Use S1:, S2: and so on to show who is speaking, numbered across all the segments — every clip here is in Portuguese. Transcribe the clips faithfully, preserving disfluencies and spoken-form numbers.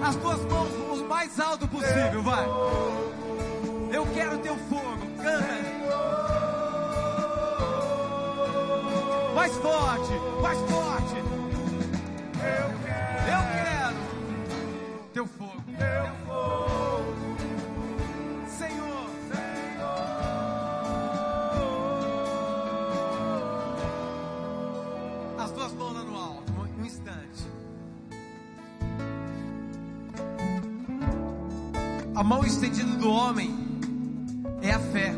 S1: as tuas mãos o mais alto possível, vai. Eu quero teu fogo, canta. Mais forte, mais forte. Eu quero, eu quero teu fogo, teu fogo, Senhor, Senhor. As tuas mãos lá no alto, um instante. A mão estendida do homem é a fé.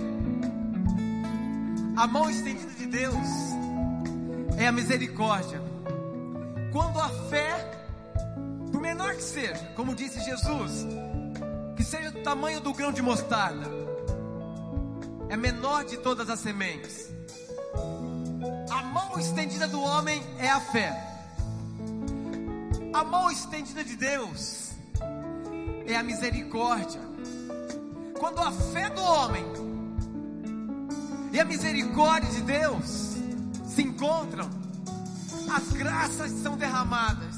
S1: A mão estendida de Deus é a misericórdia. Quando a fé, por menor que seja, como disse Jesus, que seja do tamanho do grão de mostarda, é menor de todas as sementes. A mão estendida do homem é a fé. A mão estendida de Deus é a misericórdia. Quando a fé do homem e a misericórdia de Deus se encontram, as graças são derramadas,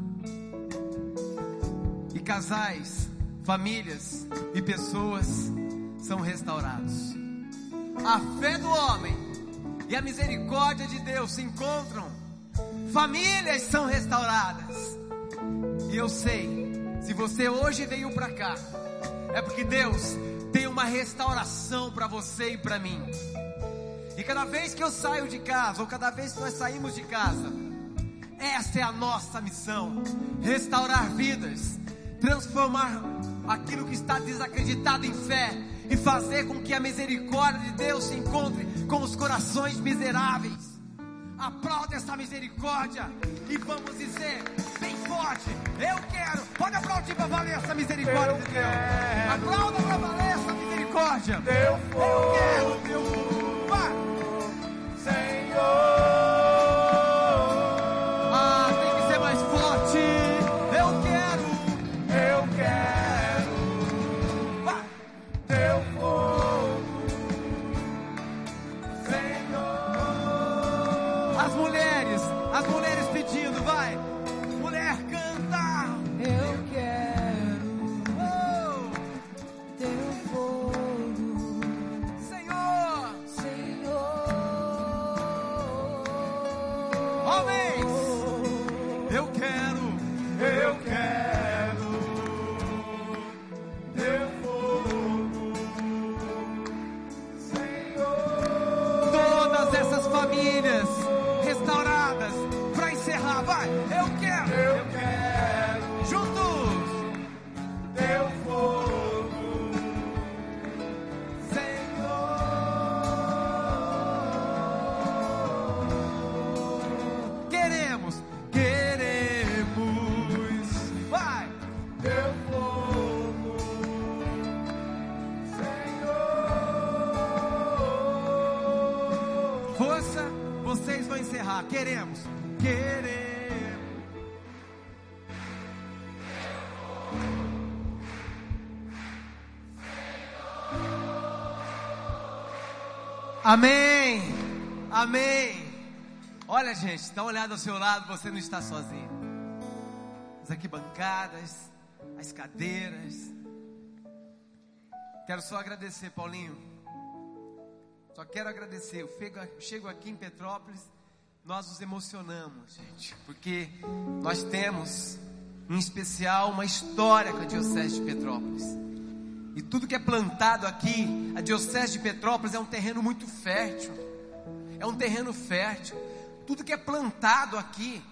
S1: e casais, famílias e pessoas são restaurados. A fé do homem e a misericórdia de Deus se encontram, famílias são restauradas. E eu sei, se você hoje veio para cá, é porque Deus tem uma restauração para você e para mim. E cada vez que eu saio de casa, ou cada vez que nós saímos de casa, essa é a nossa missão: restaurar vidas, transformar aquilo que está desacreditado em fé, e fazer com que a misericórdia de Deus se encontre com os corações miseráveis. Aplauda essa misericórdia e vamos dizer bem forte: eu quero. Pode aplaudir para valer essa misericórdia de Deus. Aplauda para valer essa misericórdia. Eu quero teu fogo. Vai, Senhor. Ah, tem que ser mais forte. Eu quero. Eu quero. Vai, teu fogo, Senhor. As mulheres, as mulheres pedindo, vai. Mulher, canta.
S2: Eu quero
S1: Oh,
S2: teu fogo,
S1: Senhor.
S2: Senhor.
S1: Homens, eu quero, eu quero teu fogo, Senhor. Todas essas famílias restauradas, para encerrar, vai. Eu quero, eu quero, juntos, teu fogo, Senhor. Queremos, queremos, vai, teu fogo, Senhor. Força, vocês vão encerrar. Queremos, queremos. Amém, amém. Olha, gente, dá uma olhada ao seu lado, você não está sozinho. As arquibancadas, as cadeiras. Quero só agradecer, Paulinho. Só quero agradecer. Eu chego aqui em Petrópolis, nós nos emocionamos, gente, porque nós temos, em especial, uma história com a Diocese de Petrópolis. E tudo que é plantado aqui, a Diocese de Petrópolis é um terreno muito fértil. É um terreno fértil. Tudo que é plantado aqui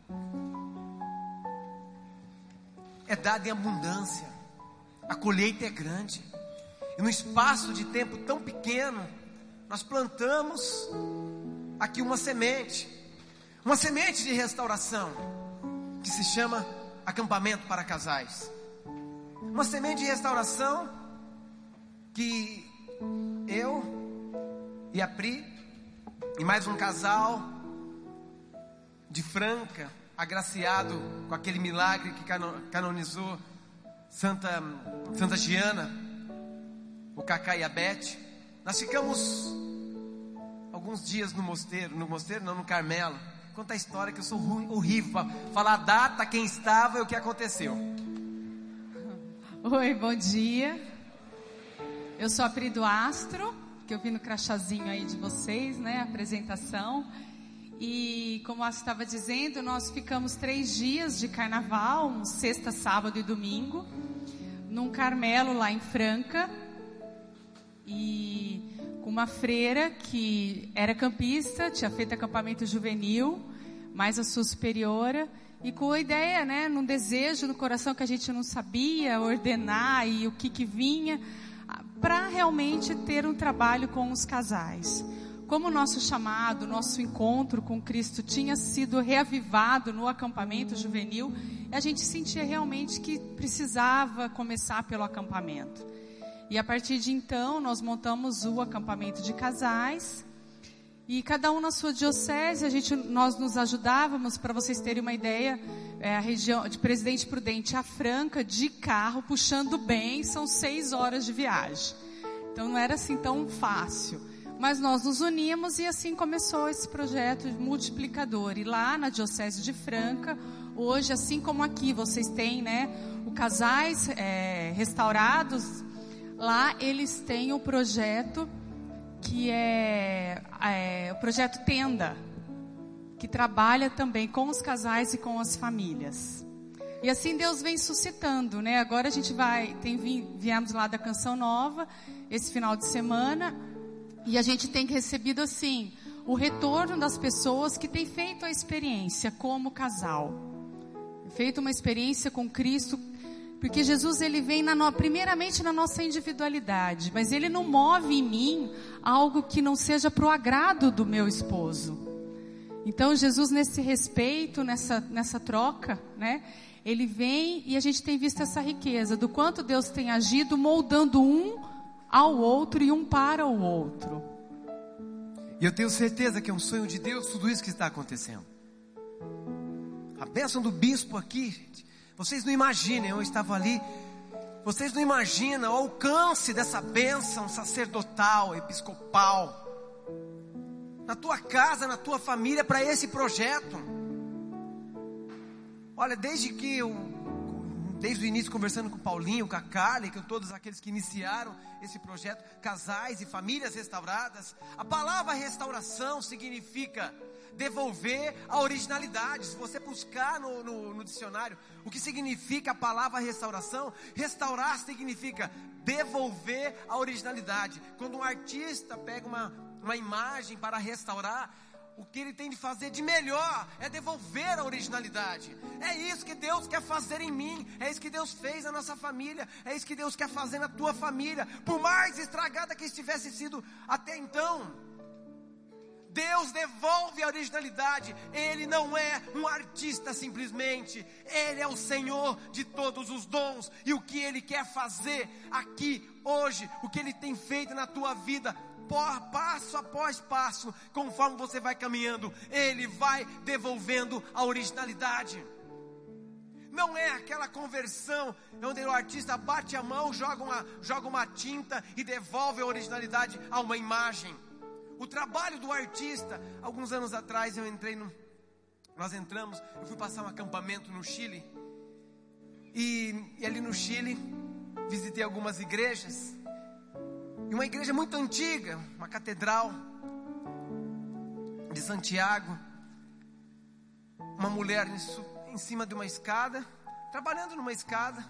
S1: é dado em abundância. A colheita é grande. E num espaço de tempo tão pequeno, nós plantamos aqui uma semente. Uma semente de restauração, que se chama Acampamento para Casais. Uma semente de restauração que eu e a Pri e mais um casal de Franca, agraciado com aquele milagre que canonizou Santa, Santa Giana, o Cacá e a Beth. Nós ficamos alguns dias no mosteiro, no mosteiro não, no Carmelo. Conta a história que eu sou ruim, horrível para falar a data, quem estava e o que aconteceu.
S3: Oi, bom dia. Eu sou a Pri do Astro, que eu vi no crachazinho aí de vocês, né, a apresentação. E como a Astro estava dizendo, nós ficamos três dias de carnaval, um sexta, sábado e domingo, num Carmelo lá em Franca. E com uma freira que era campista, tinha feito acampamento juvenil, mais a sua superiora. E com a ideia, né, num desejo no coração que a gente não sabia ordenar e o que que vinha, para realmente ter um trabalho com os casais. Como o nosso chamado, nosso encontro com Cristo tinha sido reavivado no acampamento juvenil, a gente sentia realmente que precisava começar pelo acampamento. E a partir de então, nós montamos o acampamento de casais. E cada um na sua diocese, a gente, nós nos ajudávamos, para vocês terem uma ideia, é, a região de Presidente Prudente a Franca, de carro, puxando bem, são seis horas de viagem. Então não era assim tão fácil. Mas nós nos unimos e assim começou esse projeto multiplicador. E lá na Diocese de Franca, hoje, assim como aqui, vocês têm, né, o Casais é, Restaurados, lá eles têm o projeto que é, é o projeto Tenda, que trabalha também com os casais e com as famílias. E assim Deus vem suscitando, né? Agora a gente vai, tem, viemos lá da Canção Nova, esse final de semana, e a gente tem recebido assim, o retorno das pessoas que têm feito a experiência como casal. Feito uma experiência com Cristo. Porque Jesus, ele vem na no, primeiramente na nossa individualidade, mas ele não move em mim algo que não seja para o agrado do meu esposo. Então Jesus, nesse respeito, nessa, nessa troca, né, ele vem e a gente tem visto essa riqueza do quanto Deus tem agido, moldando um ao outro e um para o outro.
S1: E eu tenho certeza que é um sonho de Deus tudo isso que está acontecendo. A bênção do bispo aqui, gente. Vocês não imaginam, eu estava ali, vocês não imaginam o alcance dessa bênção sacerdotal, episcopal, na tua casa, na tua família, para esse projeto. Olha, desde que eu, desde o início conversando com o Paulinho, com a Carla, com todos aqueles que iniciaram esse projeto, casais e famílias restauradas, a palavra restauração significa devolver a originalidade. Se você buscar no, no, no dicionário o que significa a palavra restauração, restaurar significa devolver a originalidade. Quando um artista pega uma, uma imagem para restaurar, o que ele tem de fazer de melhor é devolver a originalidade. É isso que Deus quer fazer em mim, é isso que Deus fez na nossa família, é isso que Deus quer fazer na tua família. Por mais estragada que estivesse sido até então, Deus devolve a originalidade. Ele não é um artista simplesmente, Ele é o Senhor de todos os dons. E o que Ele quer fazer aqui, hoje, o que Ele tem feito na tua vida, passo após passo, conforme você vai caminhando, Ele vai devolvendo a originalidade. Não é aquela conversão onde o artista bate a mão, joga uma, joga uma tinta e devolve a originalidade a uma imagem. O trabalho do artista, alguns anos atrás eu entrei no, nós entramos, eu fui passar um acampamento no Chile, e, e ali no Chile, visitei algumas igrejas, e uma igreja muito antiga, uma catedral de Santiago, uma mulher em, em cima de uma escada, trabalhando numa escada,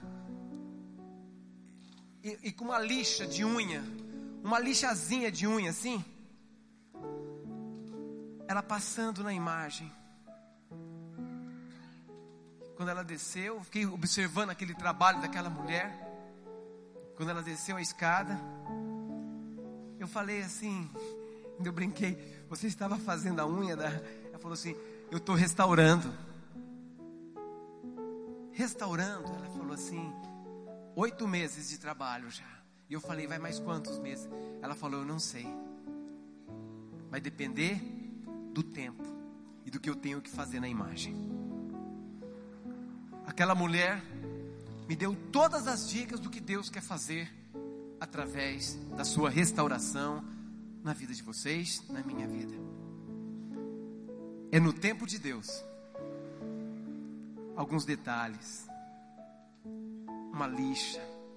S1: e, e com uma lixa de unha, uma lixazinha de unha assim, ela passando na imagem. Quando ela desceu, eu fiquei observando aquele trabalho daquela mulher. Quando ela desceu a escada, eu falei assim, eu brinquei, você estava fazendo a unha da... Ela falou assim, eu estou restaurando. Restaurando, ela falou assim, oito meses de trabalho já. E eu falei, vai mais quantos meses? Ela falou, eu não sei. Vai depender do tempo e do que eu tenho que fazer na imagem. Aquela mulher me deu todas as dicas do que Deus quer fazer através da sua restauração na vida de vocês, na minha vida. É no tempo de Deus. Alguns detalhes, uma lixa,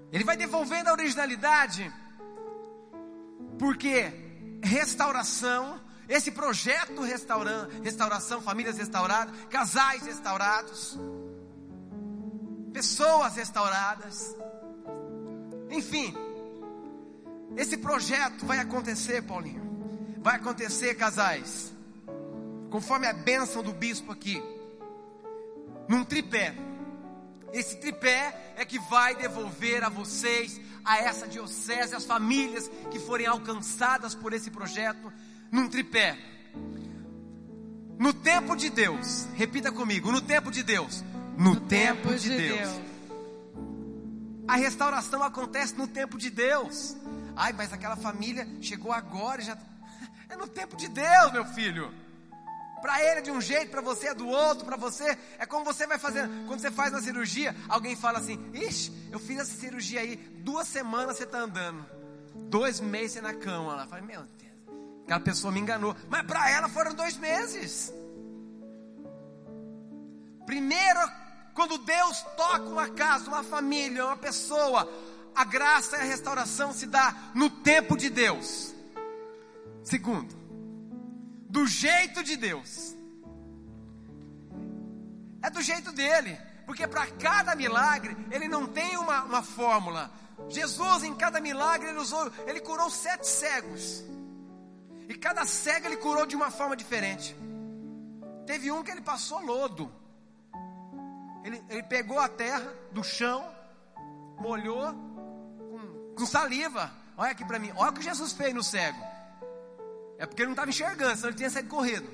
S1: Ele vai devolvendo a originalidade, porque restauração, esse projeto restaura, restauração, famílias restauradas, casais restaurados, pessoas restauradas, enfim, esse projeto vai acontecer, Paulinho, vai acontecer, casais, conforme a bênção do bispo aqui, num tripé. Esse tripé é que vai devolver a vocês, a essa diocese, as famílias que forem alcançadas por esse projeto, num tripé. No tempo de Deus, repita comigo, no tempo de Deus, no, no tempo, tempo de, de Deus. Deus. A restauração acontece no tempo de Deus. Ai, mas aquela família chegou agora, já é no tempo de Deus, meu filho. Para ele é de um jeito, para você é do outro, para você é como você vai fazendo. Quando você faz uma cirurgia, alguém fala assim: ixi, eu fiz essa cirurgia aí, duas semanas você está andando, dois meses você na cama. Ela fala: meu Deus, aquela pessoa me enganou. Mas para ela foram dois meses. Primeiro, quando Deus toca uma casa, uma família, uma pessoa, a graça e a restauração se dá no tempo de Deus. Segundo, do jeito de Deus. É do jeito dele. Porque para cada milagre, ele não tem uma, uma fórmula. Jesus, em cada milagre, ele usou, ele curou sete cegos. E cada cego ele curou de uma forma diferente. Teve um que ele passou lodo. Ele, ele pegou a terra do chão, molhou com, com saliva. Olha aqui para mim, olha o que Jesus fez no cego. É porque ele não estava enxergando, senão ele tinha saído correndo.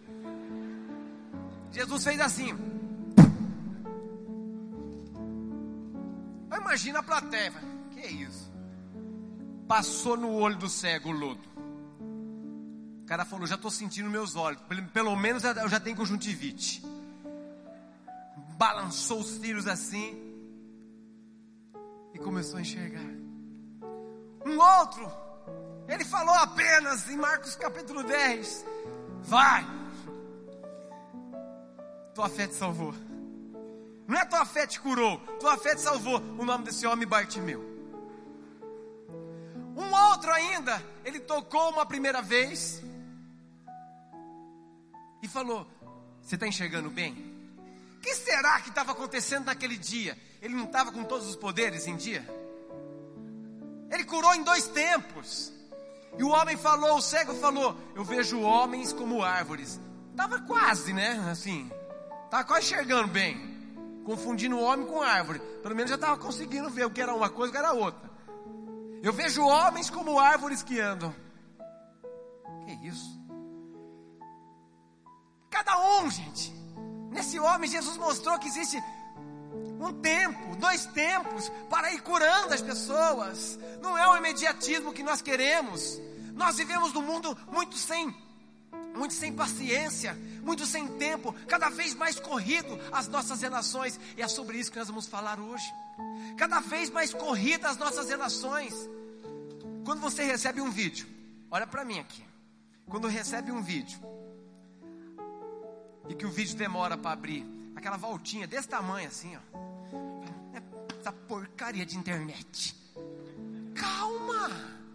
S1: Jesus fez assim. Imagina a plateia. Que é isso? Passou no olho do cego o lodo. O cara falou: já estou sentindo meus olhos. Pelo, pelo menos eu já tenho conjuntivite. Balançou os cílios assim e começou a enxergar. Um outro, ele falou apenas em Marcos capítulo dez: vai, tua fé te salvou. Não é tua fé te curou, tua fé te salvou. O nome desse homem, Bartimeu. Um outro ainda, ele tocou uma primeira vez e falou: você está enxergando bem? O que será que estava acontecendo naquele dia? Ele não estava com todos os poderes em dia? Ele curou em dois tempos. E o homem falou, o cego falou: eu vejo homens como árvores. Estava quase, né? Assim, estava quase enxergando bem, confundindo o homem com árvore. Pelo menos já estava conseguindo ver o que era uma coisa e o que era outra. Eu vejo homens como árvores que andam. Que isso? Cada um, gente. Nesse homem, Jesus mostrou que existe um tempo, dois tempos, para ir curando as pessoas. Não é o imediatismo que nós queremos. Nós vivemos num mundo muito sem, muito sem paciência, muito sem tempo, cada vez mais corrido as nossas relações. E é sobre isso que nós vamos falar hoje. Cada vez mais corrida as nossas relações. Quando você recebe um vídeo, olha para mim aqui. Quando recebe um vídeo e que o vídeo demora para abrir, aquela voltinha desse tamanho assim, ó, essa porcaria de internet. Calma.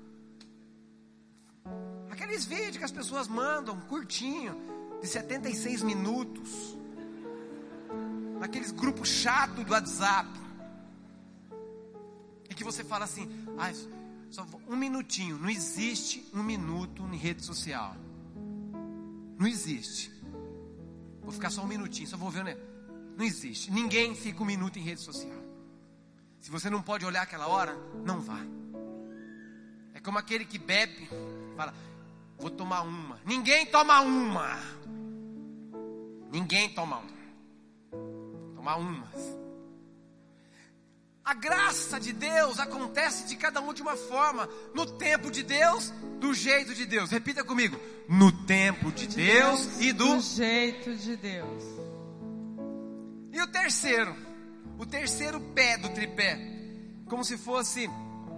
S1: Aqueles vídeos que as pessoas mandam, curtinho, de setenta e seis minutos, naqueles grupos chatos do WhatsApp, e que você fala assim: ah, só um minutinho. Não existe um minuto em rede social. Não existe. Vou ficar só um minutinho, só vou ver, né? Não existe. Ninguém fica um minuto em rede social. Se você não pode olhar aquela hora, não vá. É como aquele que bebe, fala: vou tomar uma. Ninguém toma uma. Ninguém toma uma. Tomar umas. A graça de Deus acontece de cada um de uma forma. No tempo de Deus, do jeito de Deus. Repita comigo: no tempo de, de Deus, Deus e do...
S3: do jeito de Deus.
S1: E o terceiro, o terceiro pé do tripé, como se fosse...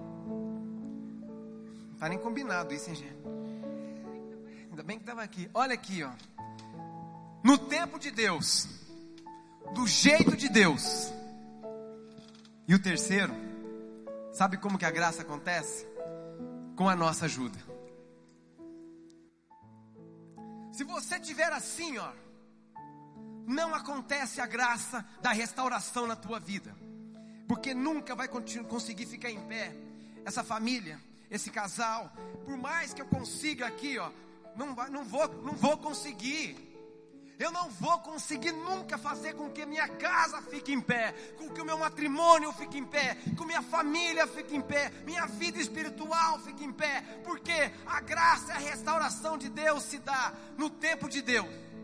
S1: Não está nem combinado isso, hein, gente? Ainda bem que estava aqui. Olha aqui, ó. No tempo de Deus, do jeito de Deus. E o terceiro, Sabe como que a graça acontece? Com a nossa ajuda. Se você tiver assim, ó, não acontece a graça da restauração na tua vida, porque nunca vai conseguir ficar em pé. Essa família, esse casal, por mais que eu consiga aqui, ó, não, vai, não, vou, não vou conseguir. Eu não vou conseguir nunca fazer com que minha casa fique em pé, com que o meu matrimônio fique em pé, com minha família fique em pé, minha vida espiritual fique em pé, porque a graça e a restauração de Deus se dá no tempo de Deus.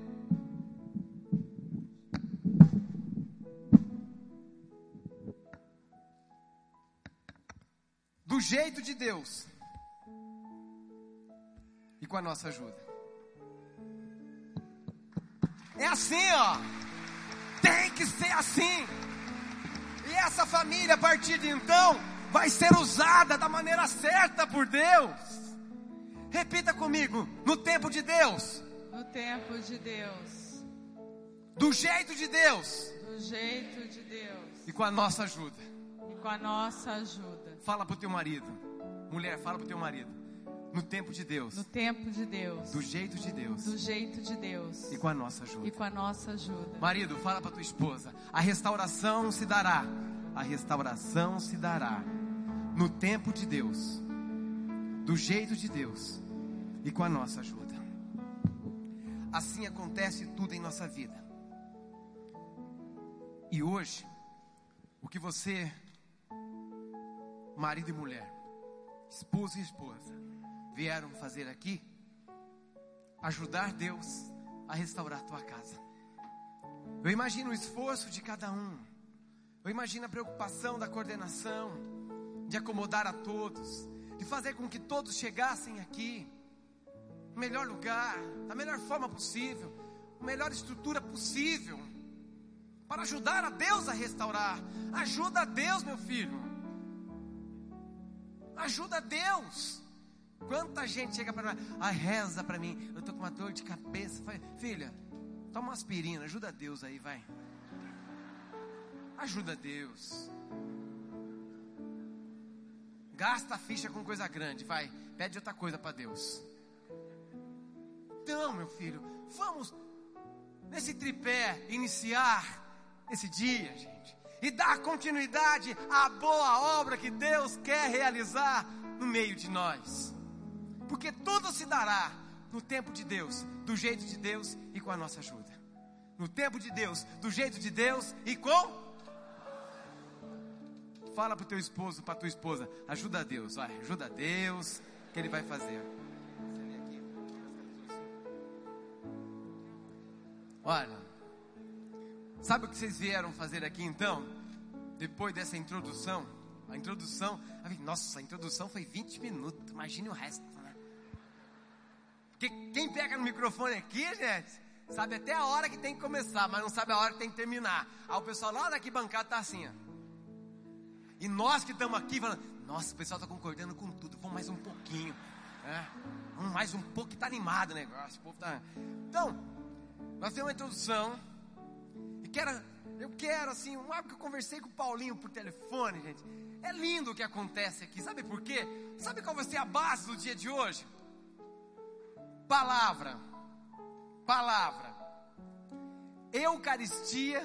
S1: Do jeito de Deus e com a nossa ajuda. É assim, ó. Tem que ser assim. E essa família, a partir de então, vai ser usada da maneira certa por Deus. Repita comigo: no tempo de Deus.
S3: No tempo de Deus.
S1: Do jeito de Deus.
S3: Do jeito de Deus.
S1: E com a nossa ajuda.
S3: E com a nossa ajuda.
S1: Fala pro teu marido. Mulher, fala pro teu marido. No tempo de Deus.
S3: No tempo de Deus.
S1: Do jeito de Deus.
S3: Do jeito de Deus.
S1: E com a nossa ajuda.
S3: E com a nossa ajuda.
S1: Marido, fala para tua esposa: a restauração se dará. A restauração se dará no tempo de Deus. Do jeito de Deus. E com a nossa ajuda. Assim acontece tudo em nossa vida. E hoje, o que você, marido e mulher, esposo e esposa, vieram fazer aqui, ajudar Deus a restaurar a tua casa. Eu imagino o esforço de cada um. Eu imagino a preocupação da coordenação, de acomodar a todos, de fazer com que todos chegassem aqui no melhor lugar, da melhor forma possível, a melhor estrutura possível, para ajudar a Deus a restaurar. Ajuda a Deus, meu filho. Ajuda a Deus. Quanta gente chega para mim, ah, reza para mim, eu estou com uma dor de cabeça. Filha, toma uma aspirina, ajuda a Deus aí, vai. Ajuda a Deus. Gasta a ficha com coisa grande, vai. Pede outra coisa para Deus. Então, meu filho, vamos nesse tripé iniciar esse dia, gente, e dar continuidade à boa obra que Deus quer realizar no meio de nós. Porque tudo se dará no tempo de Deus, do jeito de Deus e com a nossa ajuda. No tempo de Deus, do jeito de Deus e com... Fala pro teu esposo, pra tua esposa: ajuda a Deus, vai, ajuda a Deus, que Ele vai fazer. Olha, sabe o que vocês vieram fazer aqui então? Depois dessa introdução, a introdução, nossa, a introdução foi vinte minutos, imagine o resto, né? Porque quem pega no microfone aqui, gente, sabe até a hora que tem que começar, mas não sabe a hora que tem que terminar. Aí o pessoal lá daqui bancado tá assim, ó. E nós que estamos aqui falando, nossa, o pessoal está concordando com tudo, vamos mais um pouquinho, né? Vamos mais um pouco, que está animado o negócio, o povo tá... Então, nós temos uma introdução, e quero, eu quero assim, um algo que eu conversei com o Paulinho por telefone, gente. É lindo o que acontece aqui, sabe por quê? Sabe qual vai ser a base do dia de hoje? Palavra, palavra, Eucaristia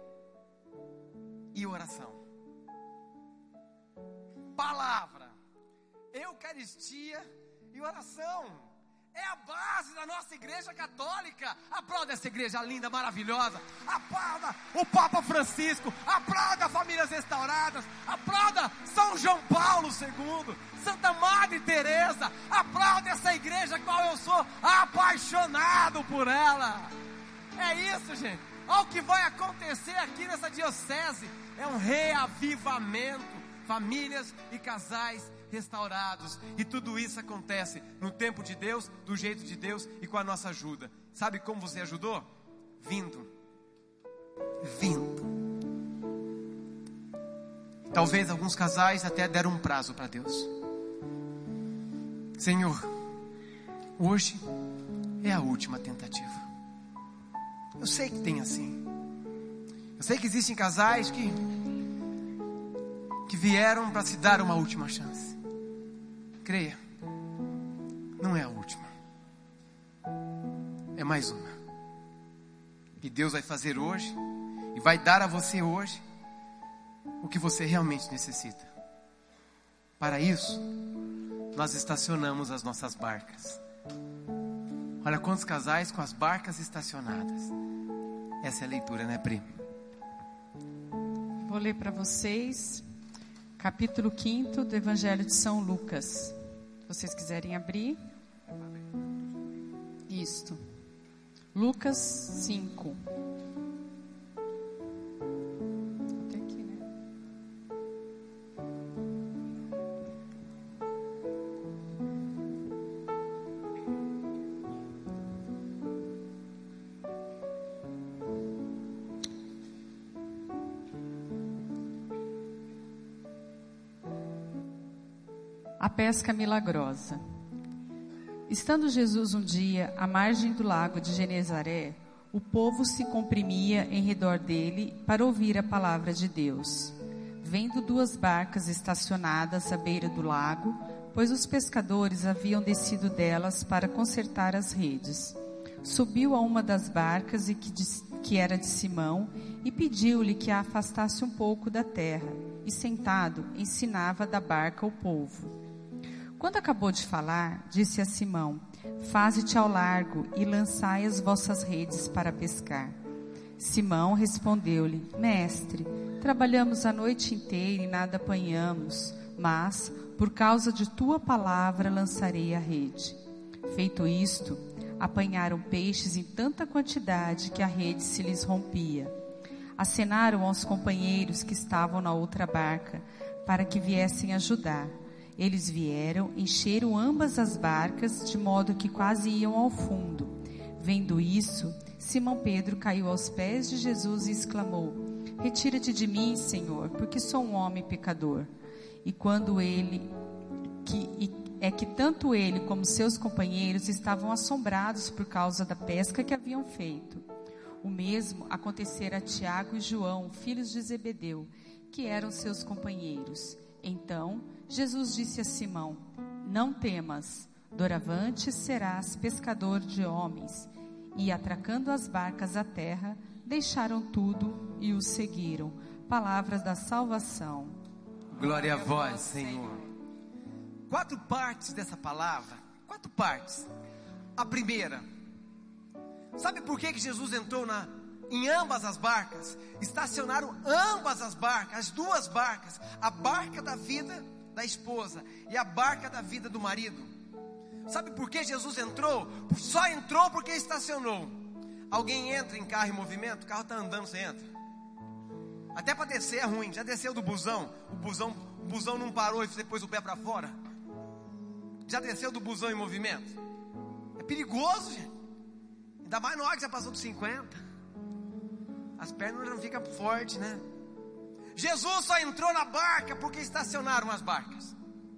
S1: e oração. Palavra, Eucaristia e oração. É a base da nossa igreja católica. Aplauda essa igreja linda, maravilhosa. Aplauda o Papa Francisco. Aplauda famílias restauradas. Aplauda São João Paulo segundo, Santa Madre Teresa. Aplauda essa igreja qual eu sou apaixonado por ela. É isso, gente. Olha o que vai acontecer aqui nessa diocese. É um reavivamento. Famílias e casais restaurados. E tudo isso acontece no tempo de Deus, do jeito de Deus e com a nossa ajuda. Sabe como você ajudou? Vindo. Vindo. Talvez alguns casais até deram um prazo para Deus. Senhor, hoje é a última tentativa. Eu sei que tem assim. Eu sei que existem casais que que vieram para se dar uma última chance. Creia, não é a última, é mais uma. E Deus vai fazer hoje, e vai dar a você hoje, o que você realmente necessita. Para isso, nós estacionamos as nossas barcas. Olha quantos casais com as barcas estacionadas. Essa é a leitura, né, Pri?
S3: Vou ler para vocês capítulo quinto do Evangelho de São Lucas. Se vocês quiserem abrir. Isto. Lucas cinco. Até aqui, né? A pesca milagrosa. Estando Jesus um dia à margem do lago de Genezaré, o povo se comprimia em redor dele para ouvir a palavra de Deus. Vendo duas barcas estacionadas à beira do lago, pois os pescadores haviam descido delas para consertar as redes. Subiu a uma das barcas, e que, de, que era de Simão, e pediu-lhe que a afastasse um pouco da terra, e sentado ensinava da barca o povo. Quando acabou de falar, disse a Simão: faze-te ao largo e lançai as vossas redes para pescar. Simão respondeu-lhe: Mestre, trabalhamos a noite inteira e nada apanhamos, mas, por causa de tua palavra, lançarei a rede. Feito isto, apanharam peixes em tanta quantidade que a rede se lhes rompia. Acenaram aos companheiros que estavam na outra barca, para que viessem ajudar. Eles vieram, encheram ambas as barcas, de modo que quase iam ao fundo. Vendo isso, Simão Pedro caiu aos pés de Jesus e exclamou: retira-te de mim, Senhor, porque sou um homem pecador. E quando ele, que, e, é que tanto ele como seus companheiros estavam assombrados por causa da pesca que haviam feito. O mesmo acontecera a Tiago e João, filhos de Zebedeu, que eram seus companheiros. Então Jesus disse a Simão: não temas, doravante serás pescador de homens. E atracando as barcas à terra, deixaram tudo e os seguiram. Palavras da salvação.
S1: Glória a vós, Senhor. Quatro partes dessa palavra. Quatro partes. A primeira, sabe por que que Jesus entrou na, em ambas as barcas? Estacionaram ambas as barcas, as duas barcas. A barca da vida da esposa e a barca da vida do marido. Sabe por que Jesus entrou? Só entrou porque estacionou. Alguém entra em carro em movimento, o carro está andando, você entra. Até para descer é ruim. Já desceu do busão, o busão, o busão não parou e você pôs o pé para fora? Já desceu do busão em movimento? É perigoso, gente. Ainda mais na hora que já passou dos cinquenta. As pernas não ficam fortes, né? Jesus só entrou na barca porque estacionaram as barcas.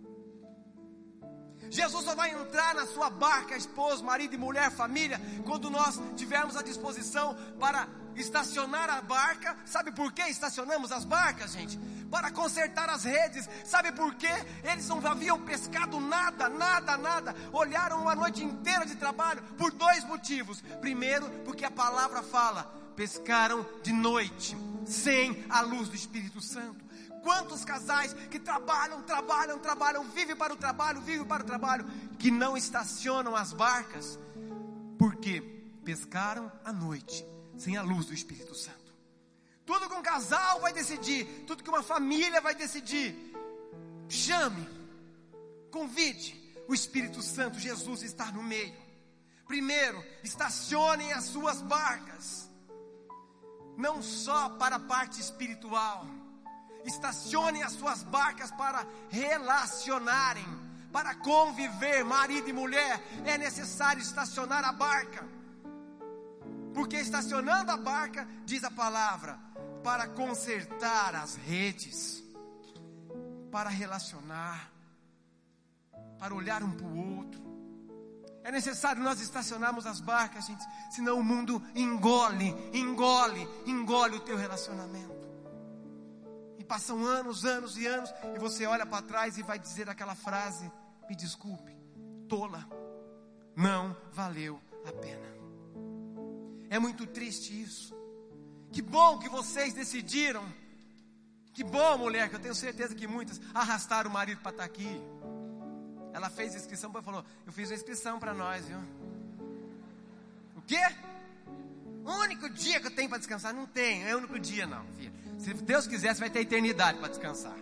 S1: Jesus só vai entrar na sua barca, esposo, marido e mulher, família, quando nós tivermos a disposição para estacionar a barca. Sabe por que estacionamos as barcas, gente? Para consertar as redes. Sabe por quê? Eles não haviam pescado nada, nada, nada. Olharam uma noite inteira de trabalho por dois motivos. Primeiro, porque a palavra fala: pescaram de noite, sem a luz do Espírito Santo. Quantos casais que trabalham, trabalham, trabalham, vivem para o trabalho, vivem para o trabalho, que não estacionam as barcas, porque pescaram à noite, sem a luz do Espírito Santo. Tudo que um casal vai decidir, tudo que uma família vai decidir, chame, convide o Espírito Santo, Jesus está no meio. Primeiro, estacionem as suas barcas, não só para a parte espiritual. Estacionem as suas barcas para relacionarem, para conviver, marido e mulher. É necessário estacionar a barca, porque estacionando a barca, diz a palavra, para consertar as redes, para relacionar, para olhar um para o outro. É necessário nós estacionarmos as barcas, gente, senão o mundo engole, engole, engole o teu relacionamento. passam anos, anos e anos, e você olha para trás e vai dizer aquela frase: me desculpe, tola, não valeu a pena. É muito triste isso. Que bom que vocês decidiram. Que bom, mulher, que eu tenho certeza que muitas arrastaram o marido para estar aqui. Ela fez a inscrição e falou: eu fiz a inscrição para nós, viu? O quê? O único dia que eu tenho para descansar? Não tenho, é o único dia não, filha. Se Deus quiser, você vai ter eternidade para descansar.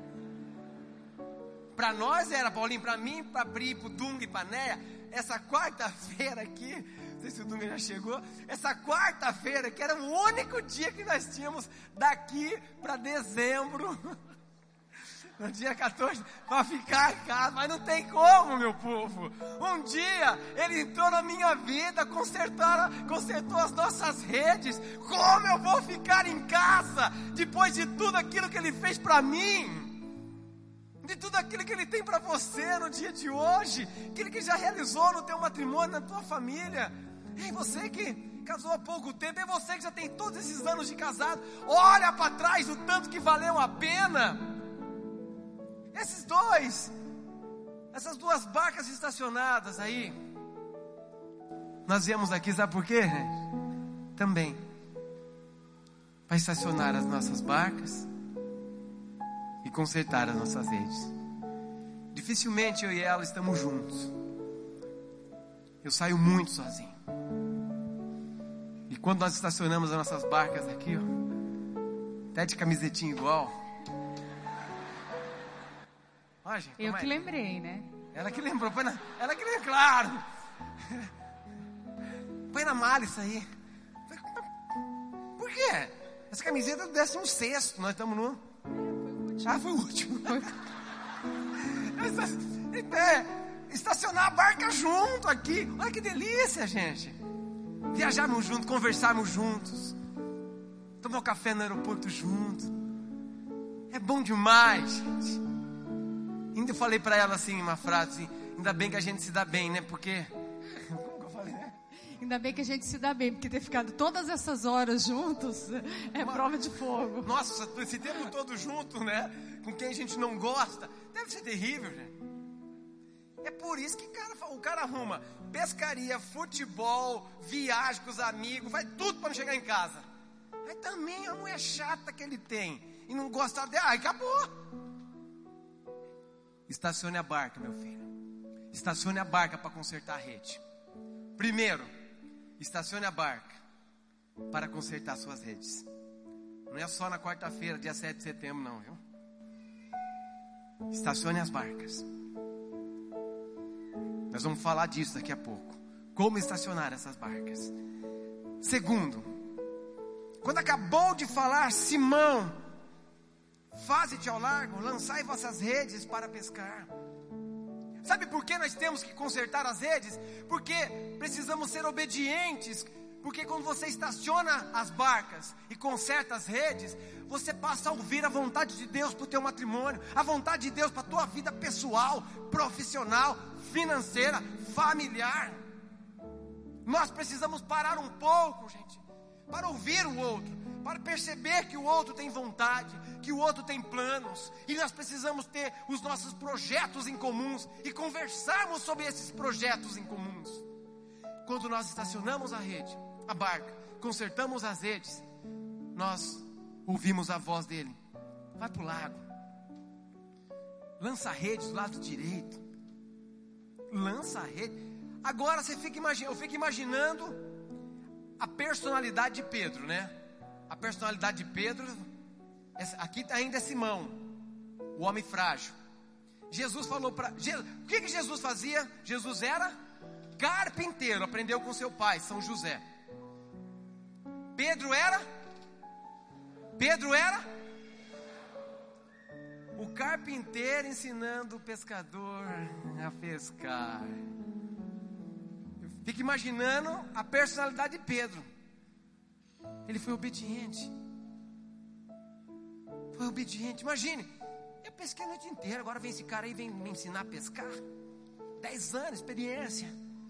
S1: Para nós era, Paulinho, para mim, para Pri, para o Dunga e para Néia, essa quarta-feira aqui, não sei se o Dunga já chegou, essa quarta-feira que era o único dia que nós tínhamos daqui para dezembro, no dia quatorze, para ficar em casa. Mas não tem como, meu povo. Um dia Ele entrou na minha vida, consertou, consertou as nossas redes. Como eu vou ficar em casa depois de tudo aquilo que Ele fez para mim, de tudo aquilo que Ele tem para você no dia de hoje, aquilo que já realizou no teu matrimônio, na tua família? Ei, você que casou há pouco tempo, é você que já tem todos esses anos de casado, olha para trás o tanto que valeu a pena. Esses dois, essas duas barcas estacionadas aí, nós viemos aqui, sabe por quê? Também para estacionar as nossas barcas e consertar as nossas redes. Dificilmente eu e ela estamos juntos. Eu saio muito sozinho. E quando nós estacionamos as nossas barcas aqui, ó, até de camisetinha igual. Ó, gente,
S3: Eu
S1: é?
S3: que lembrei, né?
S1: Ela que lembrou, põe na, ela que lembrou, claro. Põe na mala isso aí. Por quê? Essa camiseta é do décimo sexto, nós estamos no... Ah, foi o último. É, estacionar a barca junto aqui. Olha que delícia, gente. Viajarmos juntos, conversarmos juntos, tomar um café no aeroporto junto. É bom demais, gente. Ainda eu falei para ela assim, uma frase assim: ainda bem que a gente se dá bem, né? Porque... Como que eu falei, né?
S3: Ainda bem que a gente se dá bem, porque ter ficado todas essas horas juntos é Uma... prova de fogo.
S1: Nossa, esse tempo todo junto, né? Com quem a gente não gosta, deve ser terrível, gente. É por isso que cara, o cara arruma pescaria, futebol, viagem com os amigos, faz tudo para não chegar em casa. Aí também a mulher chata que ele tem e não gosta dela, aí acabou. Estacione a barca, meu filho. Estacione a barca para consertar a rede. Primeiro, estacione a barca para consertar suas redes. Não é só na quarta-feira, dia sete de setembro, não, viu? Estacione as barcas. Nós vamos falar disso daqui a pouco. Como estacionar essas barcas. Segundo, quando acabou de falar, Simão, faze-te ao largo, lançai vossas redes para pescar. Sabe por que nós temos que consertar as redes? Porque precisamos ser obedientes. Porque quando você estaciona as barcas e conserta as redes, você passa a ouvir a vontade de Deus para o teu matrimônio, a vontade de Deus para a tua vida pessoal, profissional, financeira, familiar. Nós precisamos parar um pouco, gente, para ouvir o outro, para perceber que o outro tem vontade, que o outro tem planos, e nós precisamos ter os nossos projetos em comuns e conversarmos sobre esses projetos em comuns. Quando nós estacionamos a rede, a barca, consertamos as redes, nós ouvimos a voz dele: vai para o lago, lança a rede do lado direito, lança a rede. Agora você fica imaginando, eu fico imaginando a personalidade de Pedro, né? A personalidade de Pedro, aqui ainda é Simão, o homem frágil. Jesus falou para, o que que Jesus fazia? Jesus era carpinteiro, aprendeu com seu pai, São José. Pedro era? Pedro era? O carpinteiro ensinando o pescador a pescar. Fica imaginando a personalidade de Pedro. Ele foi obediente. Foi obediente. Imagine, eu pesquei a noite inteira, agora vem esse cara aí, vem me ensinar a pescar. Dez anos, experiência.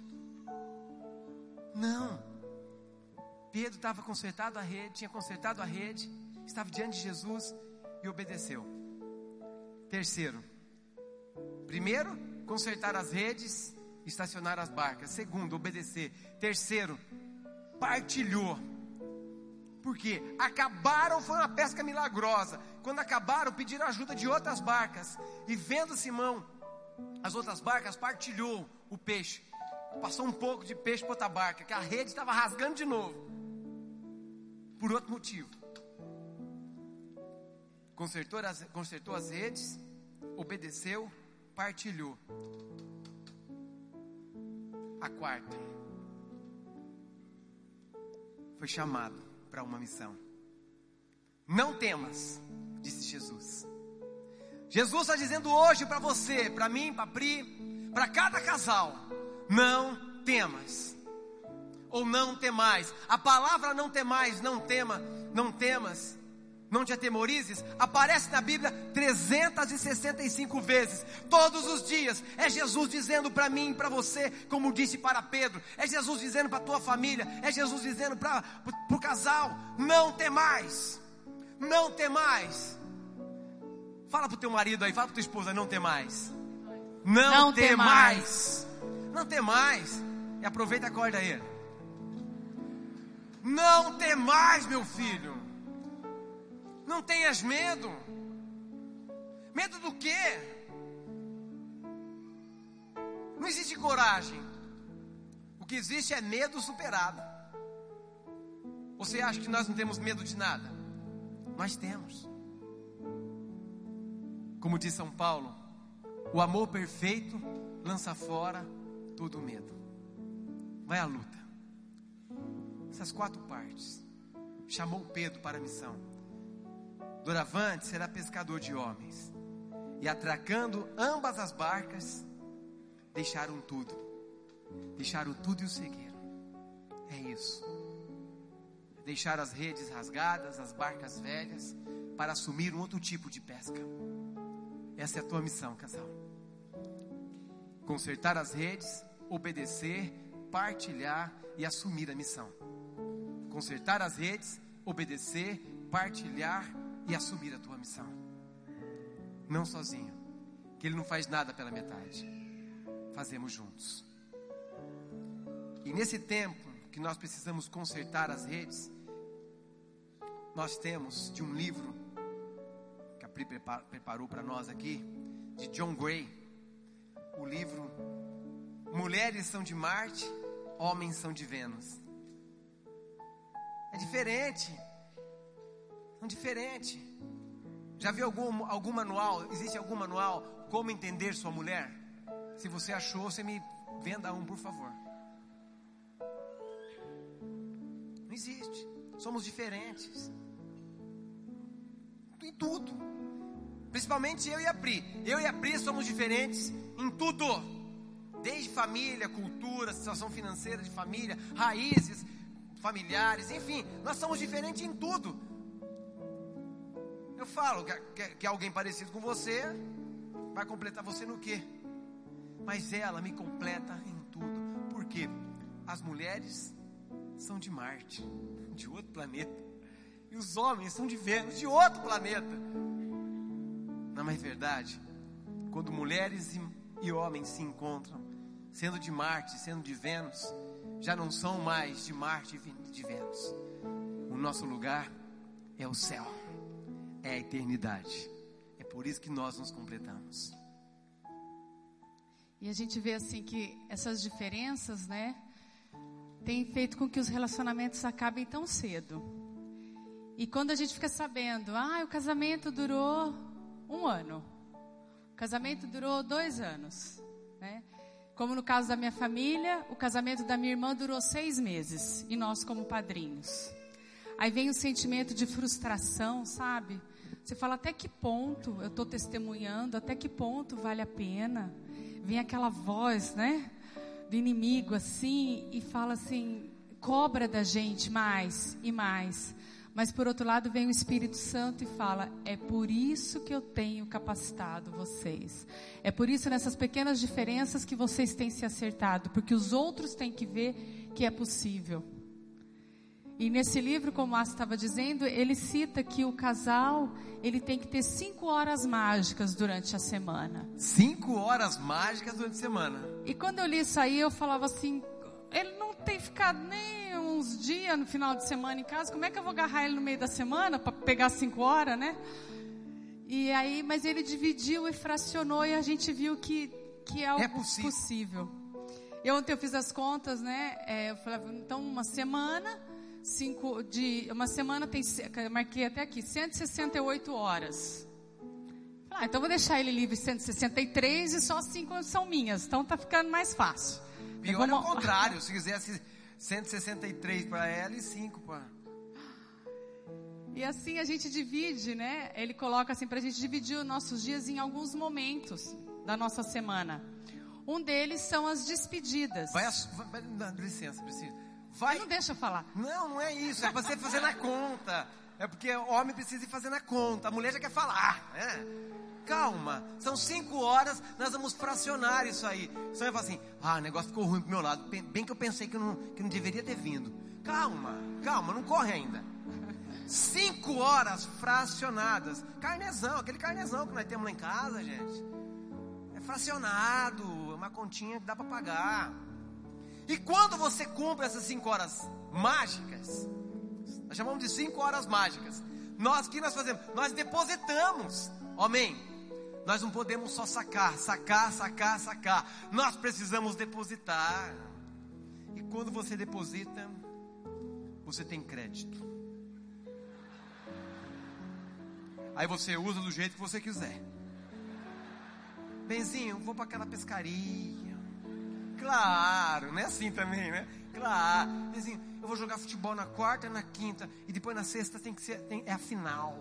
S1: Não. Pedro estava consertado a rede, tinha consertado a rede, estava diante de Jesus, e obedeceu. Terceiro, primeiro, consertar as redes, estacionar as barcas. Segundo, obedecer. Terceiro, partilhou. Por quê? Acabaram, foi uma pesca milagrosa. Quando acabaram, pediram ajuda de outras barcas. E vendo Simão as outras barcas, partilhou o peixe. Passou um pouco de peixe para outra barca, que a rede estava rasgando de novo. Por outro motivo. Consertou as, consertou as redes, obedeceu, partilhou. A quarta, foi chamado para uma missão. Não temas, disse Jesus. Jesus está dizendo hoje para você, para mim, para Pri, para cada casal: não temas, ou não temais. A palavra não temais, não tema, não temas, não te atemorizes, aparece na Bíblia trezentas e sessenta e cinco vezes, todos os dias. É Jesus dizendo para mim e para você, como disse para Pedro. É Jesus dizendo para a tua família. É Jesus dizendo para o casal: não temais, não temais. Fala para o teu marido aí, fala para tua esposa: não temais, não, não temais, não temais. E aproveita e acorda aí. Não temais, meu filho. Não tenhas medo. Medo do quê? Não existe coragem. O que existe é medo superado. Você acha que nós não temos medo de nada? Nós temos. Como diz São Paulo, o amor perfeito lança fora todo medo. Vai à luta. Essas quatro partes. Chamou Pedro para a missão. Doravante será pescador de homens. E atracando ambas as barcas, deixaram tudo. Deixaram tudo e o seguiram. É isso. Deixaram as redes rasgadas, as barcas velhas, para assumir um outro tipo de pesca. Essa é a tua missão, casal. Consertar as redes, obedecer, partilhar e assumir a missão. Consertar as redes, obedecer, partilhar e assumir a tua missão. Não sozinho, que Ele não faz nada pela metade. Fazemos juntos. E nesse tempo que nós precisamos consertar as redes, nós temos de um livro que a Pri preparou para nós aqui, de John Gray, o livro Mulheres são de Marte, Homens são de Vênus. É diferente. São diferentes. Já viu algum, algum manual? Existe algum manual como entender sua mulher? Se você achou, você me venda um, por favor. Não existe. Somos diferentes em tudo. Principalmente eu e a Pri. Eu e a Pri somos diferentes em tudo. Desde família, cultura, situação financeira de família, raízes familiares, enfim, nós somos diferentes em tudo. Eu falo que, que, que alguém parecido com você vai completar você no quê? Mas ela me completa em tudo. Por quê? As mulheres são de Marte, de outro planeta, e os homens são de Vênus, de outro planeta. Não é verdade? Quando mulheres e, e homens se encontram, sendo de Marte, sendo de Vênus, já não são mais de Marte e de Vênus. O nosso lugar é o céu, é a eternidade. É por isso que nós nos completamos.
S3: E a gente vê assim que essas diferenças, né, tem feito com que os relacionamentos acabem tão cedo. E quando a gente fica sabendo, ah, o casamento durou um ano, o casamento durou dois anos, né? Como no caso da minha família, o casamento da minha irmã durou seis meses, e nós como padrinhos. Aí vem o sentimento de frustração, sabe? Você fala, até que ponto eu estou testemunhando, até que ponto vale a pena? Vem aquela voz, né, do inimigo assim, e fala assim, cobra da gente mais e mais. Mas por outro lado vem o Espírito Santo e fala, é por isso que eu tenho capacitado vocês. É por isso nessas pequenas diferenças que vocês têm se acertado, porque os outros têm que ver que é possível. E nesse livro, como o Márcio estava dizendo, ele cita que o casal, ele tem que ter cinco horas mágicas durante a semana.
S1: Cinco horas mágicas durante a semana.
S3: E quando eu li isso aí, eu falava assim, ele não tem ficado nem uns dias no final de semana em casa, como é que eu vou agarrar ele no meio da semana para pegar cinco horas, né? E aí, mas ele dividiu e fracionou e a gente viu que, que é algo
S1: É possível.
S3: possível. E ontem eu fiz as contas, né? É, eu falei, então uma semana, cinco, de, uma semana tem, eu marquei até aqui, cento e sessenta e oito horas. Ah, então vou deixar ele livre cento e sessenta e três e só cinco são minhas, então tá ficando mais fácil.
S1: Pior
S3: vamos...
S1: é o contrário, se quisesse cento e sessenta e três para ela e cinco para...
S3: E assim a gente divide, né? Ele coloca assim pra gente dividir os nossos dias em alguns momentos da nossa semana. Um deles são as despedidas.
S1: Vai, vai, vai dá licença, Priscila. Vai.
S3: Não deixa eu falar.
S1: Não, não é isso, é pra você fazer na conta. É porque o homem precisa ir fazer na conta, a mulher já quer falar, né? Calma, são cinco horas, nós vamos fracionar isso aí. Você vai falar assim, ah, o negócio ficou ruim pro meu lado, bem que eu pensei que não, que não deveria ter vindo. Calma, calma, não corre ainda. Cinco horas fracionadas. Carnezão, aquele carnezão que nós temos lá em casa, gente. É fracionado, é uma continha que dá para pagar. E quando você cumpre essas cinco horas mágicas, nós chamamos de cinco horas mágicas. Nós, o que nós fazemos? Nós depositamos. Amém? Nós não podemos só sacar, sacar, sacar, sacar. Nós precisamos depositar. E quando você deposita, você tem crédito. Aí você usa do jeito que você quiser. Benzinho, vou para aquela pescaria. Claro, não é assim também, né? Claro. Benzinho, eu vou jogar futebol na quarta, na quinta e depois na sexta tem que ser, tem, é a final.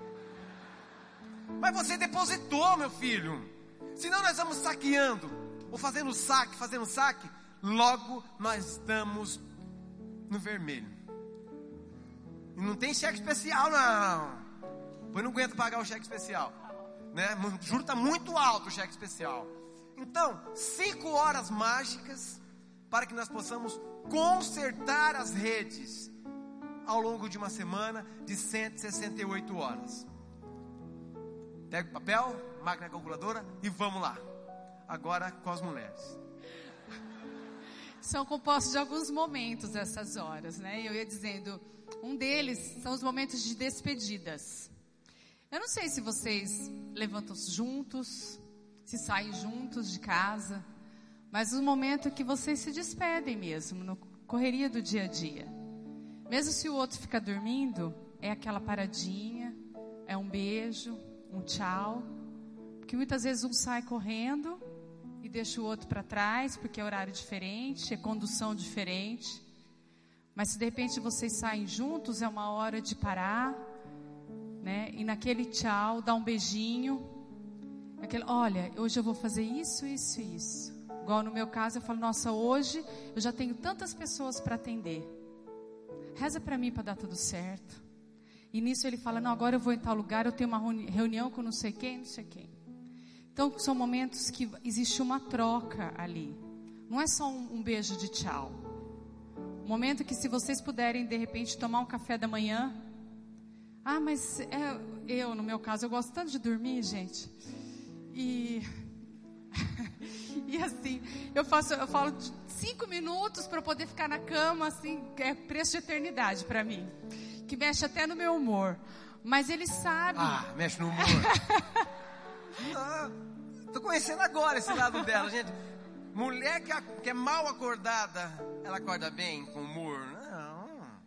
S1: Mas você depositou, meu filho. Senão nós vamos saqueando, ou fazendo saque, fazendo saque. Logo nós estamos no vermelho. E não tem cheque especial, não. Pois não aguenta pagar o cheque especial, né? O juro está muito alto, o cheque especial. Então, cinco horas mágicas para que nós possamos consertar as redes ao longo de uma semana de cento e sessenta e oito horas. Pega o papel, máquina calculadora e vamos lá. Agora com as mulheres.
S3: São compostos de alguns momentos essas horas, né? Eu ia dizendo, um deles são os momentos de despedidas. Eu não sei se vocês levantam juntos, se saem juntos de casa, mas no momento que vocês se despedem mesmo, na correria do dia a dia. Mesmo se o outro ficar dormindo, é aquela paradinha, é um beijo, um tchau. Porque muitas vezes um sai correndo e deixa o outro para trás, porque é horário diferente, é condução diferente. Mas se de repente vocês saem juntos, é uma hora de parar, né? E naquele tchau, dá um beijinho. Aquele, olha, hoje eu vou fazer isso, isso e isso. Igual no meu caso, eu falo, nossa, hoje eu já tenho tantas pessoas para atender. Reza para mim para dar tudo certo. E nisso ele fala, não, agora eu vou em tal lugar, eu tenho uma reunião com não sei quem, não sei quem. Então são momentos que existe uma troca ali. Não é só um, um beijo de tchau. Um momento que se vocês puderem de repente tomar um café da manhã. Ah, mas é, eu, no meu caso, eu gosto tanto de dormir, gente. E, e assim, eu, faço, eu falo cinco minutos para poder ficar na cama, assim, é preço de eternidade para mim. Que mexe até no meu humor. Mas ele sabe.
S1: Ah, mexe no humor. Ah, tô conhecendo agora esse lado dela, gente. Mulher que, a, que é mal acordada, ela acorda bem, com humor? Não.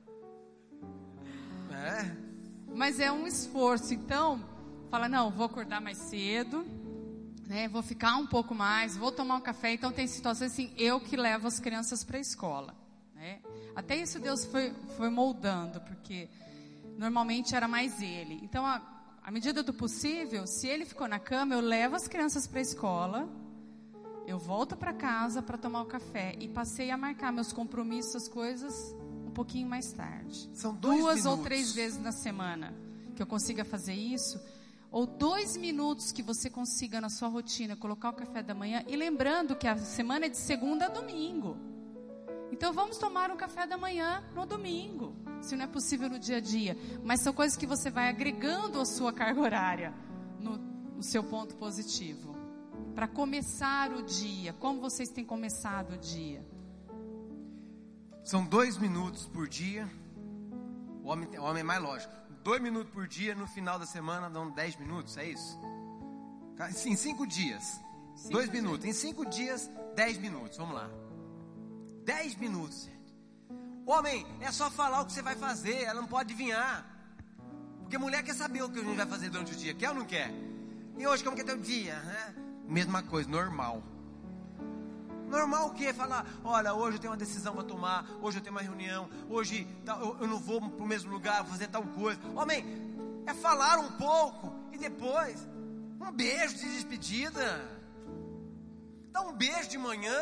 S1: É.
S3: Mas é um esforço, então, fala, não, vou acordar mais cedo, né, vou ficar um pouco mais, vou tomar um café. Então tem situações assim, eu que levo as crianças para a escola, né? Até isso Deus foi, foi moldando, porque normalmente era mais ele. Então, a, à medida do possível, se ele ficou na cama, eu levo as crianças para a escola, eu volto para casa para tomar o café e passei a marcar meus compromissos, as coisas um pouquinho mais tarde.
S1: São dois
S3: Duas
S1: minutos.
S3: ou três vezes na semana que eu consiga fazer isso, ou dois minutos que você consiga na sua rotina colocar o café da manhã, e lembrando que a semana é de segunda a domingo. Então vamos tomar um café da manhã no domingo. se não é possível no dia a dia, mas são coisas que você vai agregando a sua carga horária no, no seu ponto positivo. Para começar o dia, como vocês têm começado o dia?
S1: São dois minutos por dia. O homem, o homem é mais lógico. Dois minutos por dia, no final da semana dão dez minutos, é isso? Em cinco dias. Cinco dois dias. Minutos. Em cinco dias, dez minutos. Vamos lá. Dez minutos, gente. Homem, é só falar o que você vai fazer. Ela não pode adivinhar. Porque mulher quer saber o que a gente vai fazer durante o dia. Quer ou não quer? E hoje, como que é teu dia? Né? Mesma coisa, normal. Normal o quê? Falar, olha, hoje eu tenho uma decisão para tomar, hoje eu tenho uma reunião, hoje eu não vou para o mesmo lugar, vou fazer tal coisa. Homem, é falar um pouco e depois, um beijo de despedida. Dá um beijo de manhã.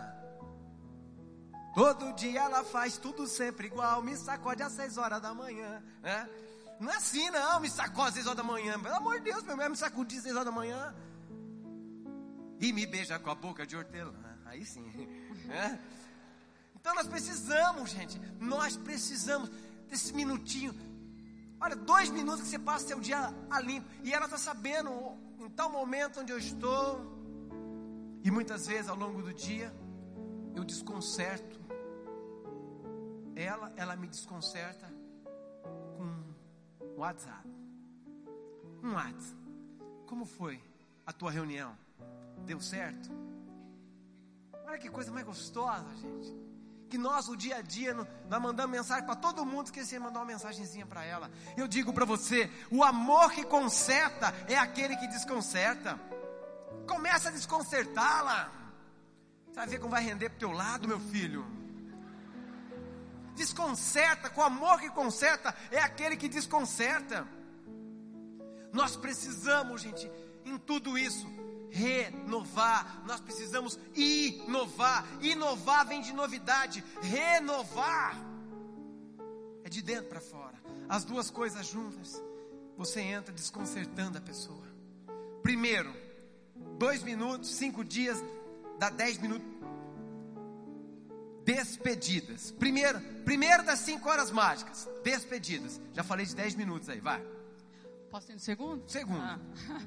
S1: Todo dia ela faz tudo sempre igual, me sacode às seis horas da manhã, né? Não é assim não, me sacode às seis horas da manhã, pelo amor de Deus, meu irmão, me sacudir às seis horas da manhã. E me beija com a boca de hortelã. Aí sim, é? Então nós precisamos, gente, nós precisamos desse minutinho. Olha, dois minutos que você passa seu dia a limpo. E ela está sabendo em tal momento onde eu estou. E muitas vezes ao longo do dia eu desconcerto ela, ela me desconcerta com um WhatsApp. Um WhatsApp. Como foi a tua reunião? Deu certo? Olha que coisa mais gostosa, gente. Que nós, o dia a dia, nós mandamos mensagem para todo mundo, esqueci de mandar uma mensagenzinha para ela. Eu digo para você, o amor que conserta é aquele que desconcerta. Começa a desconcertá-la. Você vai ver como vai render para o teu lado, meu filho. Desconcerta, com o amor que conserta, é aquele que desconcerta. Nós precisamos, gente, em tudo isso, renovar. Nós precisamos inovar. Inovar vem de novidade. Renovar é de dentro para fora. As duas coisas juntas. Você entra desconcertando a pessoa. Primeiro, dois minutos, cinco dias, dá dez minutos. Despedidas. Primeiro, primeiro das cinco horas mágicas. Despedidas. Já falei de dez minutos aí, vai.
S3: Posso ir no segundo?
S1: Segundo.
S3: Ah.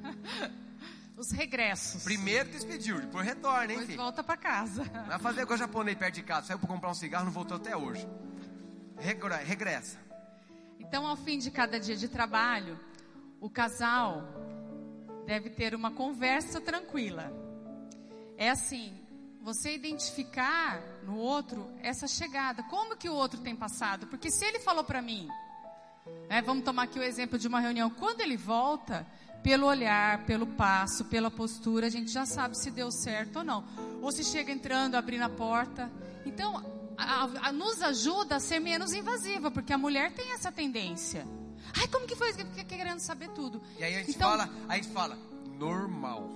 S3: Os regressos.
S1: Primeiro despediu, depois retorna, hein,
S3: depois
S1: filho?
S3: volta para casa.
S1: Vai fazer igual o japonês perto de casa. Saiu para comprar um cigarro, não voltou até hoje. Regre- regressa.
S3: Então, ao fim de cada dia de trabalho, o casal deve ter uma conversa tranquila. É assim, você identificar no outro essa chegada. Como que o outro tem passado? Porque se ele falou para mim, né, vamos tomar aqui o exemplo de uma reunião. Quando ele volta, pelo olhar, pelo passo, pela postura, a gente já sabe se deu certo ou não. Ou se chega entrando, abrindo a porta. Então, a, a, nos ajuda a ser menos invasiva, porque a mulher tem essa tendência. Ai, como que foi? Fica querendo saber tudo.
S1: E aí a gente
S3: então,
S1: fala, a gente fala, normal.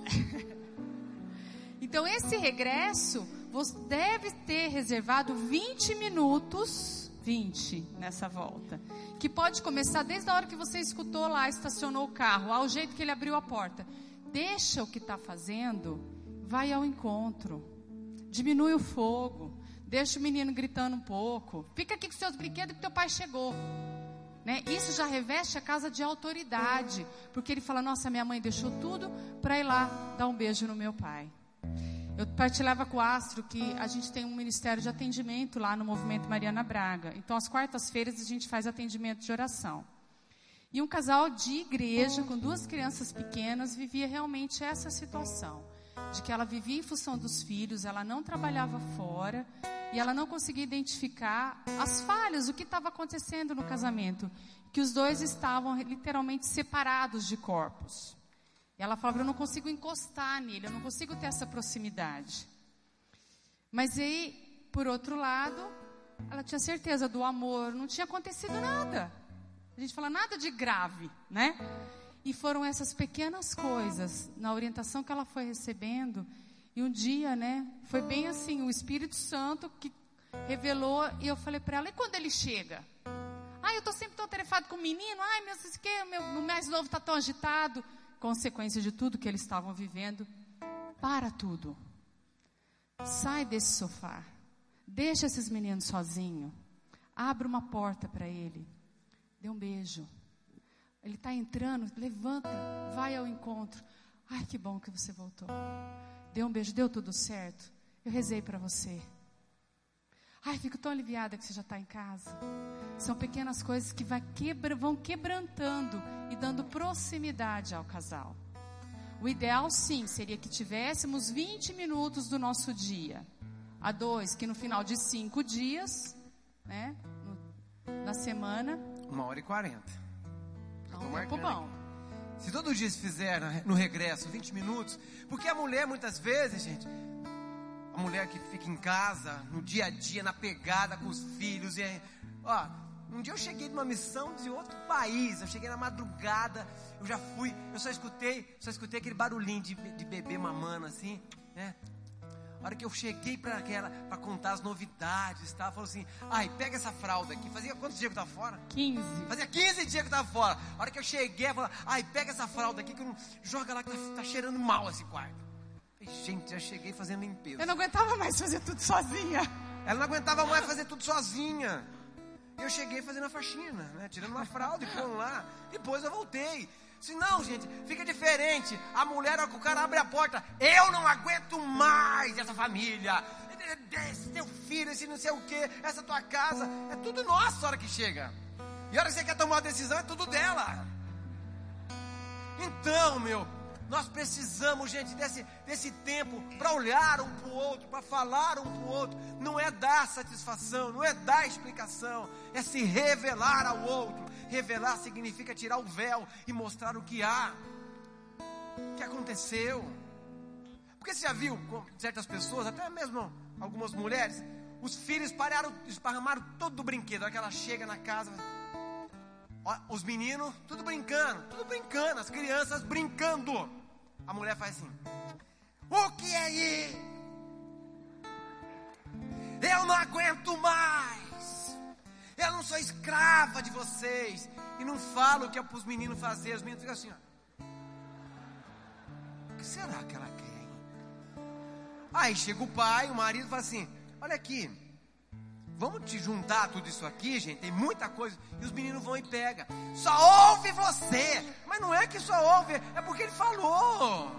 S3: Então, esse regresso, você deve ter reservado vinte minutos, vinte nessa volta. Que pode começar desde a hora que você escutou lá, estacionou o carro, ao jeito que ele abriu a porta. Deixa o que está fazendo, vai ao encontro. Diminui o fogo, deixa o menino gritando um pouco. Fica aqui com seus brinquedos que teu pai chegou. Né? Isso já reveste a casa de autoridade. Porque ele fala, nossa, minha mãe deixou tudo para ir lá dar um beijo no meu pai. Eu partilhava com o Astro que a gente tem um ministério de atendimento lá no Movimento Mariana Braga. Então, às quartas-feiras, a gente faz atendimento de oração. E um casal de igreja, com duas crianças pequenas, vivia realmente essa situação. De que ela vivia em função dos filhos, ela não trabalhava fora, e ela não conseguia identificar as falhas, o que estava acontecendo no casamento. Que os dois estavam literalmente separados de corpos. E ela falava, eu não consigo encostar nele, eu não consigo ter essa proximidade. Mas aí, por outro lado, ela tinha certeza do amor, não tinha acontecido nada. A gente fala nada de grave, né? E foram essas pequenas coisas, na orientação que ela foi recebendo. E um dia, né, foi bem assim, o Espírito Santo que revelou, e eu falei para ela, e quando ele chega? Ai, eu estou sempre tão atarefado com o menino, ai, meu, que, meu, meu mais novo está tão agitado. Consequência de tudo que eles estavam vivendo, para tudo. Sai desse sofá. Deixa esses meninos sozinhos. abra uma porta para ele, dê um beijo. Ele está entrando, levanta, vai ao encontro. Ai, que bom que você voltou. Dê um beijo, deu tudo certo? Eu rezei para você. Ai, fico tão aliviada que você já está em casa. São pequenas coisas que vai quebra, vão quebrantando e dando proximidade ao casal. O ideal, sim, seria que tivéssemos vinte minutos do nosso dia. A dois, que no final de cinco dias, né, no, na semana...
S1: Uma hora e quarenta.
S3: É um tempo bom.
S1: Se todo dia se fizer no regresso vinte minutos, porque a mulher muitas vezes, gente, a mulher que fica em casa, no dia a dia, na pegada com os filhos, e ó, um dia eu cheguei de uma missão de outro país, eu cheguei na madrugada, eu já fui, eu só escutei, só escutei aquele barulhinho de, de bebê mamando assim, né? A hora que eu cheguei para aquela, para contar as novidades, tá? Falou assim, ai, pega essa fralda aqui. Fazia quantos dias que eu tava fora?
S3: quinze.
S1: Fazia quinze dias que eu tava fora. A hora que eu cheguei, ela falou, ai, pega essa fralda aqui que eu não... joga lá que tá, tá cheirando mal esse quarto. Falei, gente, já cheguei fazendo limpeza.
S3: Eu não aguentava mais fazer tudo sozinha.
S1: Ela não aguentava mais fazer tudo sozinha. Eu cheguei fazendo a faxina, né? Tirando uma fralda e pondo lá. Depois eu voltei. Se não, gente, fica diferente. A mulher, o cara abre a porta. Eu não aguento mais essa família. Esse teu filho, esse não sei o que, essa tua casa. É tudo nosso a hora que chega. E a hora que você quer tomar uma decisão, é tudo dela. Então, meu, nós precisamos, gente, desse, desse tempo para olhar um para o outro, para falar um para o outro. Não é dar satisfação, não é dar explicação, é se revelar ao outro. Revelar significa tirar o véu e mostrar o que há, o que aconteceu. Porque você já viu com certas pessoas, até mesmo algumas mulheres, os filhos pararam, esparramaram todo o brinquedo. A hora que ela chega na casa, ó, os meninos, tudo brincando, tudo brincando, as crianças brincando. A mulher faz assim, o que é isso? Eu não aguento mais. Eu não sou escrava de vocês. E não falo o que é para os meninos fazer. Os meninos ficam assim, ó. O que será que ela quer, hein? Aí chega o pai, o marido fala assim, olha aqui, vamos te juntar tudo isso aqui, gente, tem muita coisa. E os meninos vão e pegam. Só ouve você. Mas não é que só ouve, é porque ele falou.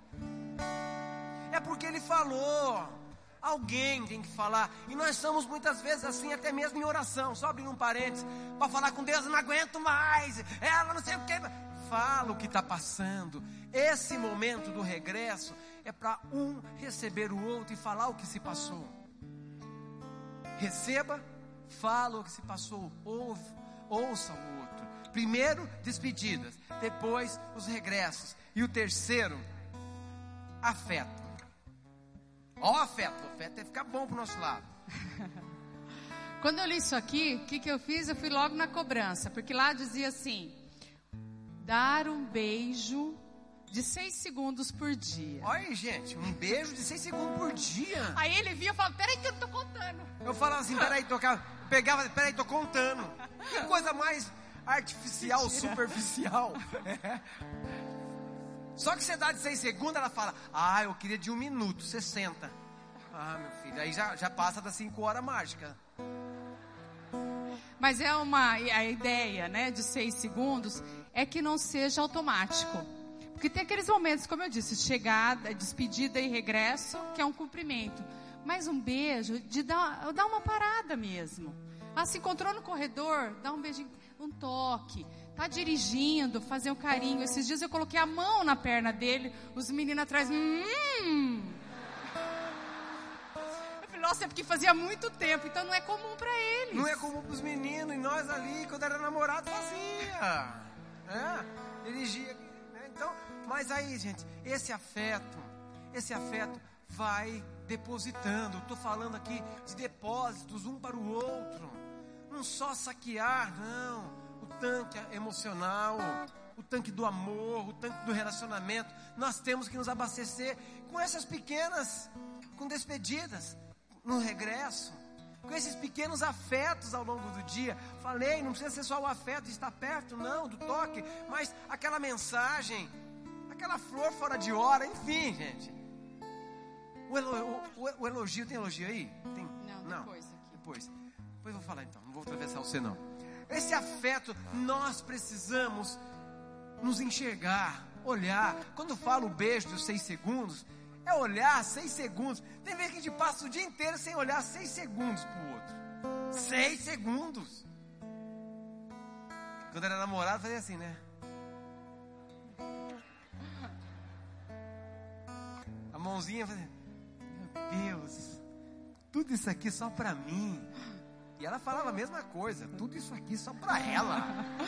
S1: É porque ele falou. Alguém tem que falar. E nós somos muitas vezes assim, até mesmo em oração. Só abrindo um parênteses, para falar com Deus, não aguento mais. Ela não sei o que. Fala o que está passando. Esse momento do regresso é para um receber o outro e falar o que se passou. Receba, fala o que se passou, ouve, ouça o outro. Primeiro, despedidas. Depois, os regressos. E o terceiro, afeto. Ó o afeto, o afeto deve ficar bom pro nosso lado.
S3: Quando eu li isso aqui, o que, que eu fiz? Eu fui logo na cobrança, porque lá dizia assim, dar um beijo de seis segundos por dia.
S1: Olha aí, gente, um beijo de seis segundos por dia.
S3: Aí ele via e falava, peraí que eu tô contando.
S1: Eu falava assim, peraí, tocava, pegava, peraí, tô contando. Que coisa mais artificial, mentira. Superficial. É. Só que você dá de seis segundos, ela fala, ah, eu queria de um minuto, sessenta. Ah, meu filho, aí já, já passa das cinco horas mágica.
S3: Mas é uma, a ideia, né, de seis segundos, é que não seja automático. Porque tem aqueles momentos, como eu disse, chegada, despedida e regresso, que é um cumprimento. Mas um beijo, de dar, dar uma parada mesmo. Ah, se encontrou no corredor, dá um beijinho, um toque. Tá dirigindo, fazer um carinho. Esses dias eu coloquei a mão na perna dele, os meninos atrás, hum. Eu falei, nossa, é porque fazia muito tempo, então não é comum pra eles.
S1: Não é comum pros meninos, e nós ali, quando era namorado, fazia. É, dirigia, né? Então, mas aí, gente, esse afeto, esse afeto vai depositando. Eu tô falando aqui de depósitos, um para o outro. Não só saquear, não. O tanque emocional, o tanque do amor, o tanque do relacionamento. Nós temos que nos abastecer com essas pequenas, com despedidas, no regresso, com esses pequenos afetos ao longo do dia. Falei, não precisa ser só o afeto de estar perto, não, do toque, mas aquela mensagem, aquela flor fora de hora, enfim, gente. O, elo, o, o, o elogio, tem elogio aí? Tem?
S3: Não,
S1: não,
S3: depois aqui.
S1: Depois. Depois eu vou falar então, não vou atravessar você não. Esse afeto, nós precisamos nos enxergar, olhar. Quando eu falo o beijo dos seis segundos, é olhar seis segundos. Tem vezes que a gente passa o dia inteiro sem olhar seis segundos pro outro. Seis segundos. Quando era namorado, fazia assim, né? A mãozinha fazia, meu Deus, tudo isso aqui só pra mim. E ela falava a mesma coisa, tudo isso aqui só pra ela.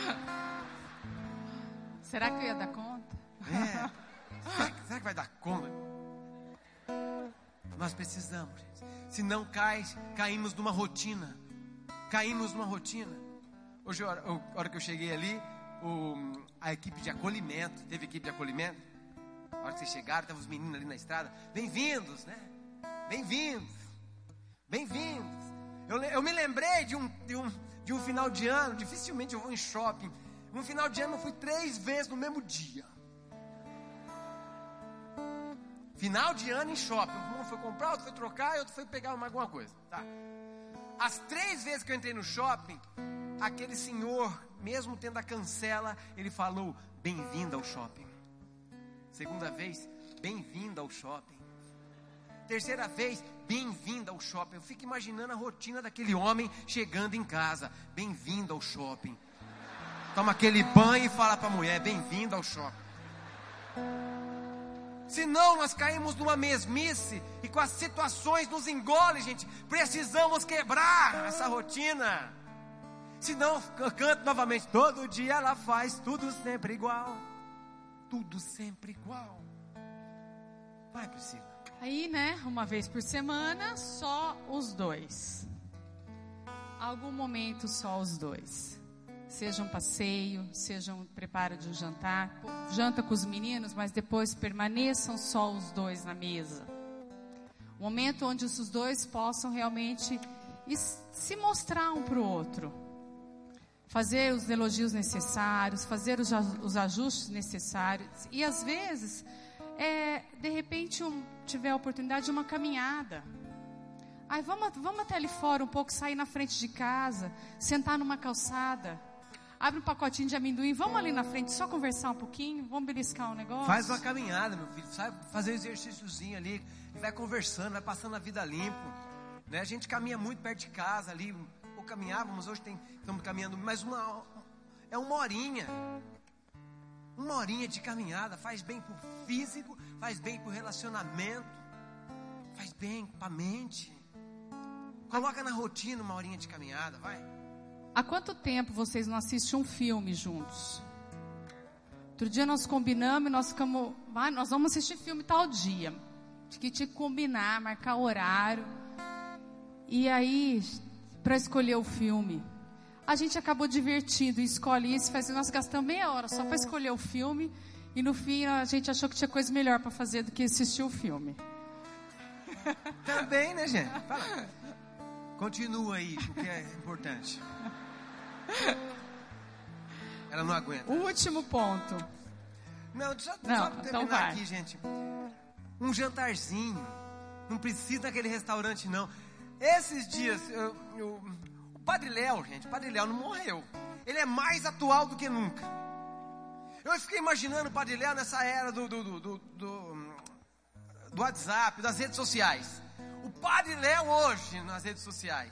S3: Será que eu ia dar conta?
S1: É. Será que, será que vai dar conta? Nós precisamos, gente. Se não cai, caímos numa rotina. Caímos numa rotina. Hoje, a hora, a hora que eu cheguei ali, o, a equipe de acolhimento, teve equipe de acolhimento. A hora que vocês chegaram, estavam os meninos ali na estrada. Bem-vindos, né? Bem-vindos. Bem-vindos. Eu, eu me lembrei de um, de, um, de um final de ano, dificilmente eu vou em shopping. Um final de ano eu fui três vezes no mesmo dia. Final de ano em shopping. Um foi comprar, outro foi trocar e outro foi pegar alguma coisa. Tá. As três vezes que eu entrei no shopping, aquele senhor, mesmo tendo a cancela, ele falou, bem-vindo ao shopping. Segunda vez, bem-vindo ao shopping. Terceira vez, bem-vindo ao shopping. Eu fico imaginando a rotina daquele homem chegando em casa. Bem-vindo ao shopping. Toma aquele banho e fala para a mulher, bem-vindo ao shopping. Senão nós caímos numa mesmice e com as situações nos engole, gente. Precisamos quebrar essa rotina. Senão eu canto novamente, todo dia ela faz tudo sempre igual. Tudo sempre igual. Vai, Priscila.
S3: Aí, né, uma vez por semana, só os dois. Algum momento só os dois. Seja um passeio, seja um preparo de um jantar. Janta com os meninos, mas depois permaneçam só os dois na mesa. Um momento onde os dois possam realmente se mostrar um para o outro. Fazer os elogios necessários, fazer os, os ajustes necessários. E às vezes, é, de repente, um, tiver a oportunidade de uma caminhada. Ai, vamos, vamos até ali fora um pouco, sair na frente de casa, sentar numa calçada. Abre um pacotinho de amendoim, vamos ali na frente só conversar um pouquinho, vamos beliscar um negócio.
S1: Faz uma caminhada, meu filho, sabe? Fazer um exercíciozinho ali, vai conversando, vai passando a vida limpo, né? A gente caminha muito perto de casa ali, ou caminhávamos, hoje tem, estamos caminhando, mas uma, é uma horinha, uma horinha de caminhada, faz bem pro físico, faz bem pro relacionamento, faz bem pra mente. Coloca na rotina uma horinha de caminhada, vai.
S3: Há quanto tempo vocês não assistem um filme juntos? Outro dia nós combinamos e nós ficamos... Ah, nós vamos assistir filme tal dia. Que tinha que combinar, marcar horário. E aí, para escolher o filme, a gente acabou divertindo. Escolhe isso, faz, nós gastamos meia hora só para escolher o filme. E no fim a gente achou que tinha coisa melhor para fazer do que assistir o filme.
S1: Também, né, gente? Fala. Continua aí, porque é importante. Ela não aguenta.
S3: O último ponto.
S1: Não, só,
S3: não,
S1: só pra terminar
S3: então vai.
S1: aqui, gente. Um jantarzinho. Não precisa daquele restaurante, não. Esses dias, eu, eu, o Padre Léo, gente, o Padre Léo não morreu. Ele é mais atual do que nunca. Eu fiquei imaginando o Padre Léo nessa era do, do, do, do, do, do WhatsApp, das redes sociais. O Padre Léo hoje nas redes sociais.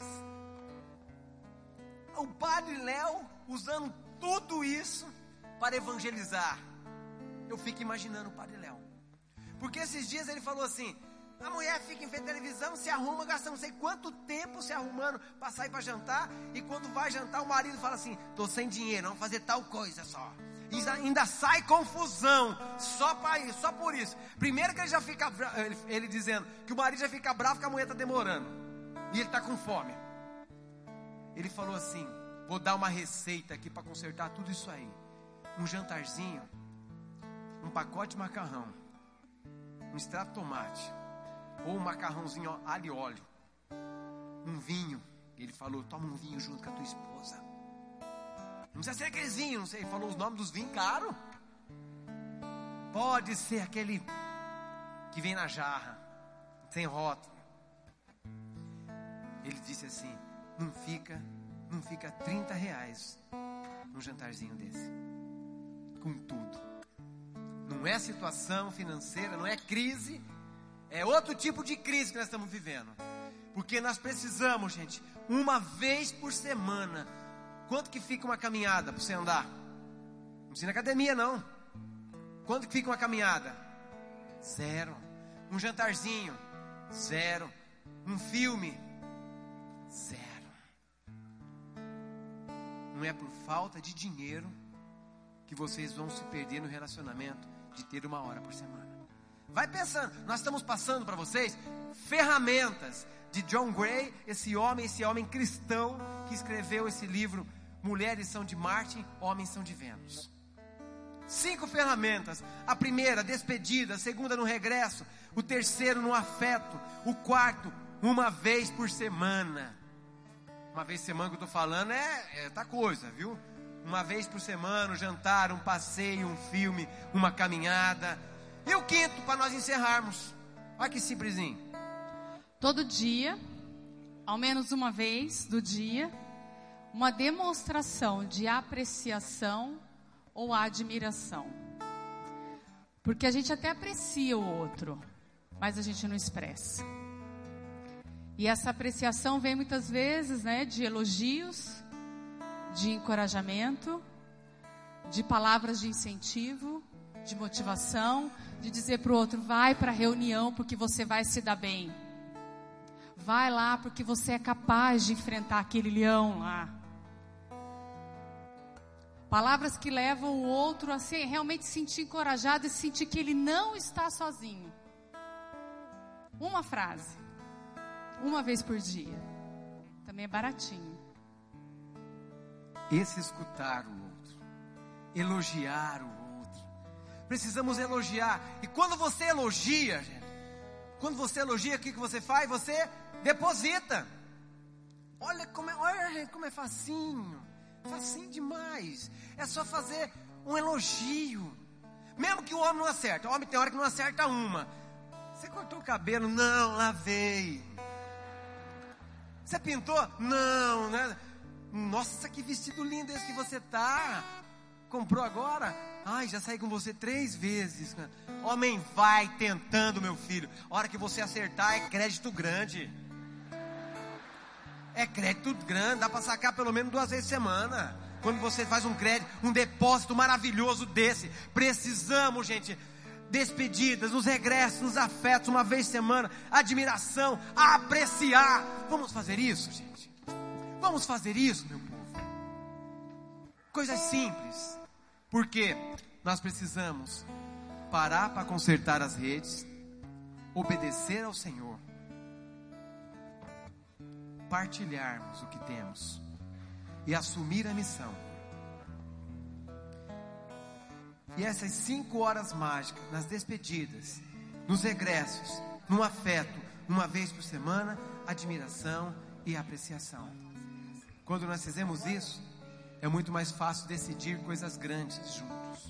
S1: O Padre Léo usando tudo isso para evangelizar. Eu fico imaginando o Padre Léo. Porque esses dias ele falou assim, a mulher fica em frente à televisão, se arruma, gasta não sei quanto tempo se arrumando para sair para jantar. E quando vai jantar o marido fala assim, estou sem dinheiro, vamos fazer tal coisa só. E ainda sai confusão, só, pra, só por isso. Primeiro que ele já fica, ele, ele dizendo que o marido já fica bravo que a mulher está demorando. E ele está com fome. Ele falou assim, vou dar uma receita aqui para consertar tudo isso aí. Um jantarzinho, um pacote de macarrão, um extrato de tomate, ou um macarrãozinho alho e óleo, um vinho. Ele falou, toma um vinho junto com a tua esposa. Não precisa ser aqueles vinhos, não sei, ele falou os nomes dos vinhos caros. Pode ser aquele que vem na jarra, sem rótulo. Ele disse assim, não fica, não fica trinta reais num jantarzinho desse. Com tudo. Não é situação financeira, não é crise. É outro tipo de crise que nós estamos vivendo. Porque nós precisamos, gente, uma vez por semana. Quanto que fica uma caminhada para você andar? Não precisa ir na academia, não. Quanto que fica uma caminhada? Zero. Um jantarzinho? Zero. Um filme? Zero. Não é por falta de dinheiro que vocês vão se perder no relacionamento de ter uma hora por semana. Vai pensando, nós estamos passando para vocês ferramentas de John Gray, esse homem, esse homem cristão que escreveu esse livro, Mulheres são de Marte, Homens são de Vênus. Cinco ferramentas. A primeira, despedida. A segunda, no regresso. O terceiro, no afeto. O quarto, uma vez por semana. Uma vez por semana que eu estou falando é, é tá coisa, viu? Uma vez por semana, um jantar, um passeio, um filme, uma caminhada. E o quinto, para nós encerrarmos. Olha que simplesinho.
S3: Todo dia, ao menos uma vez do dia, uma demonstração de apreciação ou admiração. Porque a gente até aprecia o outro, mas a gente não expressa. E essa apreciação vem muitas vezes, né, de elogios, de encorajamento, de palavras de incentivo, de motivação, de dizer para o outro, vai para a reunião porque você vai se dar bem. Vai lá porque você é capaz de enfrentar aquele leão lá. Palavras que levam o outro a ser, realmente se sentir encorajado e sentir que ele não está sozinho. Uma frase, uma vez por dia, também é baratinho.
S1: Esse escutar o outro, elogiar o outro. Precisamos elogiar. E quando você elogia, gente, quando você elogia, o que, que você faz? Você deposita. Olha como é, olha, gente, como é facinho. Facinho demais. É só fazer um elogio. Mesmo que o homem não acerte. O homem tem hora que não acerta uma. Você cortou o cabelo? Não, lavei. Você pintou? Não, né? Nossa, que vestido lindo esse que você tá. Comprou agora? Ai, já saí com você três vezes. Homem, vai tentando, meu filho. A hora que você acertar é crédito grande. É crédito grande, dá para sacar pelo menos duas vezes por semana. Quando você faz um crédito, um depósito maravilhoso desse. Precisamos, gente, despedidas, nos regressos, nos afetos, uma vez por semana. Admiração, apreciar. Vamos fazer isso, gente? Vamos fazer isso, meu povo? Coisas simples. Porque nós precisamos parar para consertar as redes, obedecer ao Senhor, partilharmos o que temos e assumir a missão. E essas cinco horas mágicas, nas despedidas, nos regressos, no afeto, uma vez por semana, admiração e apreciação. Quando nós fizemos isso, é muito mais fácil decidir coisas grandes juntos.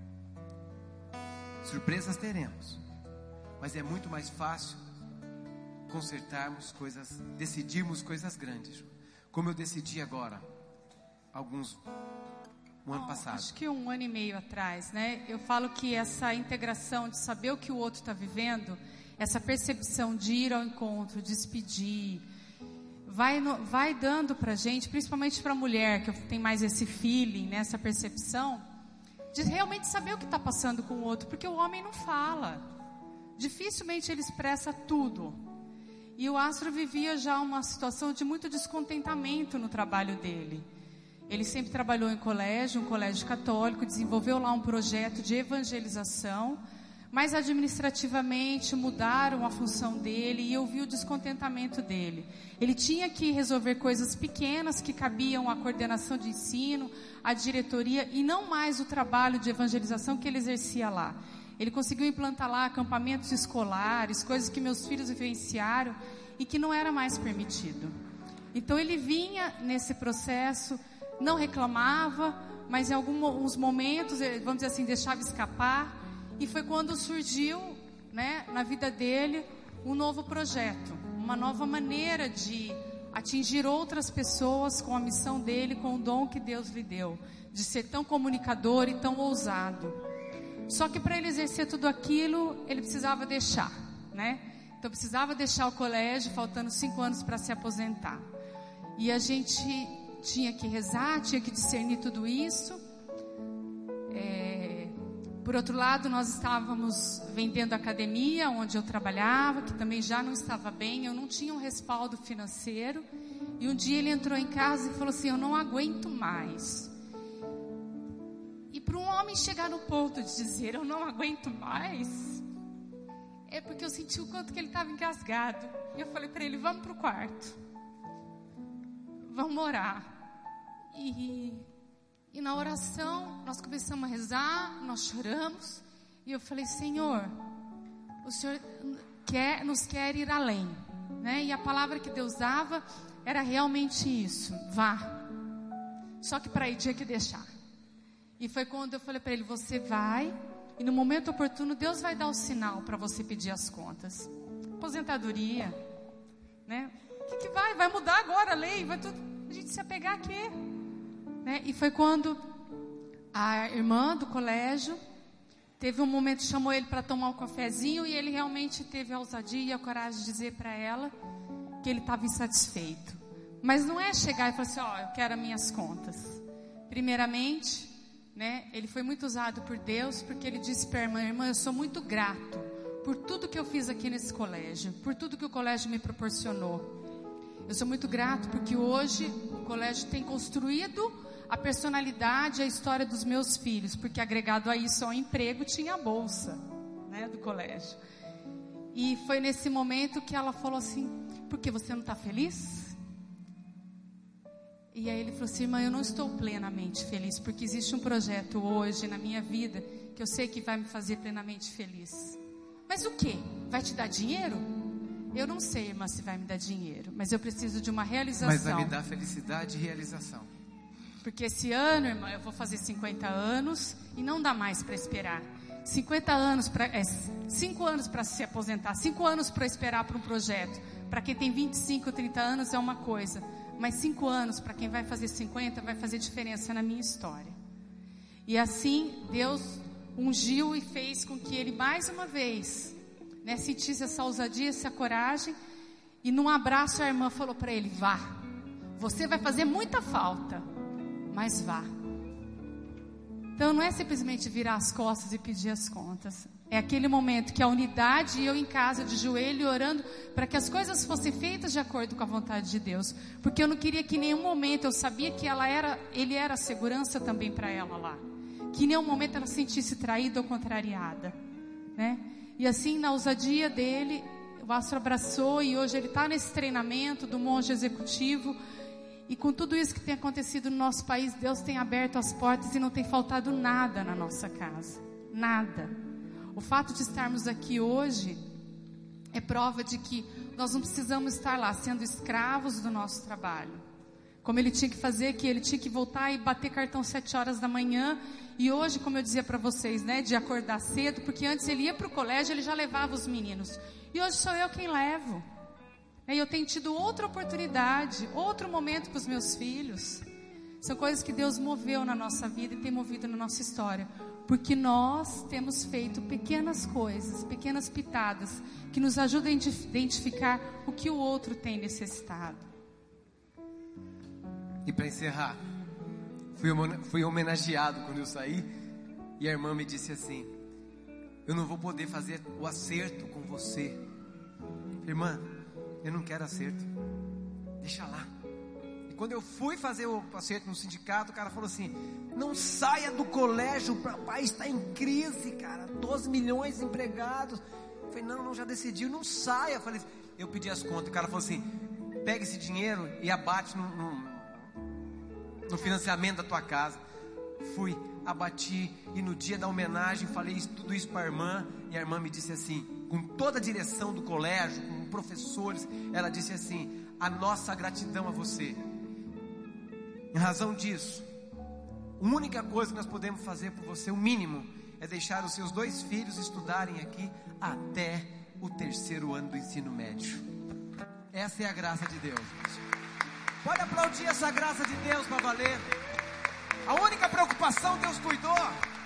S1: Surpresas teremos, mas é muito mais fácil consertarmos coisas, decidirmos coisas grandes, como eu decidi agora, alguns, um ano passado.
S3: Acho que um ano e meio atrás, né? Eu falo que essa integração de saber o que o outro está vivendo, essa percepção de ir ao encontro, despedir, vai, no, vai dando pra gente, principalmente pra mulher, que tem mais esse feeling, né? Essa percepção, de realmente saber o que está passando com o outro, porque o homem não fala, dificilmente ele expressa tudo. E o Astro vivia já uma situação de muito descontentamento no trabalho dele. Ele sempre trabalhou em colégio, um colégio católico, desenvolveu lá um projeto de evangelização, mas administrativamente mudaram a função dele e eu vi o descontentamento dele. Ele tinha que resolver coisas pequenas que cabiam à coordenação de ensino, à diretoria e não mais o trabalho de evangelização que ele exercia lá. Ele conseguiu implantar lá acampamentos escolares, coisas que meus filhos vivenciaram e que não era mais permitido. Então ele vinha nesse processo, não reclamava, mas em alguns momentos, vamos dizer assim, deixava escapar. E foi quando surgiu, né, na vida dele um novo projeto, uma nova maneira de atingir outras pessoas com a missão dele, com o dom que Deus lhe deu, de ser tão comunicador e tão ousado. Só que para ele exercer tudo aquilo, ele precisava deixar, né? Então precisava deixar o colégio, faltando cinco anos para se aposentar. E a gente tinha que rezar, tinha que discernir tudo isso. É, por outro lado, nós estávamos vendendo a academia onde eu trabalhava, que também já não estava bem, eu não tinha um respaldo financeiro. E um dia ele entrou em casa e falou assim: eu não aguento mais. E para um homem chegar no ponto de dizer eu não aguento mais, é porque eu senti o quanto que ele estava engasgado. E eu falei para ele: vamos para o quarto, vamos orar. E, e na oração nós começamos a rezar, nós choramos. E eu falei: Senhor, o Senhor quer, nos quer ir além, né? E a palavra que Deus dava era realmente isso: vá. Só que para ir tinha que deixar. E foi quando eu falei para ele: você vai, e no momento oportuno Deus vai dar o sinal para você pedir as contas. Aposentadoria, né? O que, que vai? Vai mudar agora a lei, vai tudo, a gente se apegar aqui, né? E foi quando a irmã do colégio teve um momento, chamou ele para tomar um cafezinho, e ele realmente teve a ousadia e a coragem de dizer para ela que ele estava insatisfeito. Mas não é chegar e falar assim: ó, oh, eu quero as minhas contas. Primeiramente, né, ele foi muito usado por Deus, porque ele disse para a irmã: irmã, eu sou muito grato por tudo que eu fiz aqui nesse colégio, por tudo que o colégio me proporcionou. Eu sou muito grato porque hoje o colégio tem construído a personalidade, a história dos meus filhos, porque agregado a isso ao emprego tinha a bolsa, né, do colégio. E foi nesse momento que ela falou assim: por que você não está feliz? E aí ele falou assim: irmã, eu não estou plenamente feliz, porque existe um projeto hoje na minha vida que eu sei que vai me fazer plenamente feliz. Mas o quê? Vai te dar dinheiro? Eu não sei, irmã, se vai me dar dinheiro, mas eu preciso de uma realização.
S1: Mas vai me dar felicidade e realização.
S3: Porque esse ano, irmã, eu vou fazer cinquenta anos e não dá mais para esperar. cinquenta anos para é, cinco anos para se aposentar, cinco anos para esperar para um projeto. Para quem tem vinte e cinco, trinta anos é uma coisa, mas cinco anos para quem vai fazer cinquenta vai fazer diferença na minha história. E assim Deus ungiu e fez com que ele mais uma vez, né, sentisse essa ousadia, essa coragem. E num abraço a irmã falou para ele: vá, você vai fazer muita falta, mas vá. Então não é simplesmente virar as costas e pedir as contas. É aquele momento que a unidade, e eu em casa de joelho orando para que as coisas fossem feitas de acordo com a vontade de Deus. Porque eu não queria que em nenhum momento, eu sabia que ela era, ele era a segurança também para ela lá. Que em nenhum momento ela se sentisse traída ou contrariada, né? E assim, na ousadia dele, o Astro abraçou, e hoje ele está nesse treinamento do monge executivo. E com tudo isso que tem acontecido no nosso país, Deus tem aberto as portas e não tem faltado nada na nossa casa. Nada. O fato de estarmos aqui hoje é prova de que nós não precisamos estar lá sendo escravos do nosso trabalho. Como ele tinha que fazer, que ele tinha que voltar e bater cartão sete horas da manhã. E hoje, como eu dizia para vocês, né, de acordar cedo, porque antes ele ia para o colégio, ele já levava os meninos. E hoje sou eu quem levo. E eu tenho tido outra oportunidade, outro momento com os meus filhos. São coisas que Deus moveu na nossa vida e tem movido na nossa história. Porque nós temos feito pequenas coisas, pequenas pitadas, que nos ajudam a identificar o que o outro tem necessitado.
S1: E para encerrar, fui, fui homenageado quando eu saí, e a irmã me disse assim: eu não vou poder fazer o acerto com você. Irmã, eu não quero acerto, deixa lá. E quando eu fui fazer o acerto no sindicato, o cara falou assim: não saia do colégio, o país está em crise, cara, doze milhões de empregados. Eu falei: não, não, já decidiu, não saia. Eu falei, eu pedi as contas, o cara falou assim: pega esse dinheiro e abate no, no, no financiamento da tua casa. Fui, abati, e no dia da homenagem falei isso, tudo isso para a irmã. E a irmã me disse assim, com toda a direção do colégio, com professores, ela disse assim: a nossa gratidão a você. Em razão disso, a única coisa que nós podemos fazer por você, o mínimo, é deixar os seus dois filhos estudarem aqui até o terceiro ano do ensino médio. Essa é a graça de Deus, gente. Pode aplaudir essa graça de Deus para valer. A única preocupação Deus cuidou.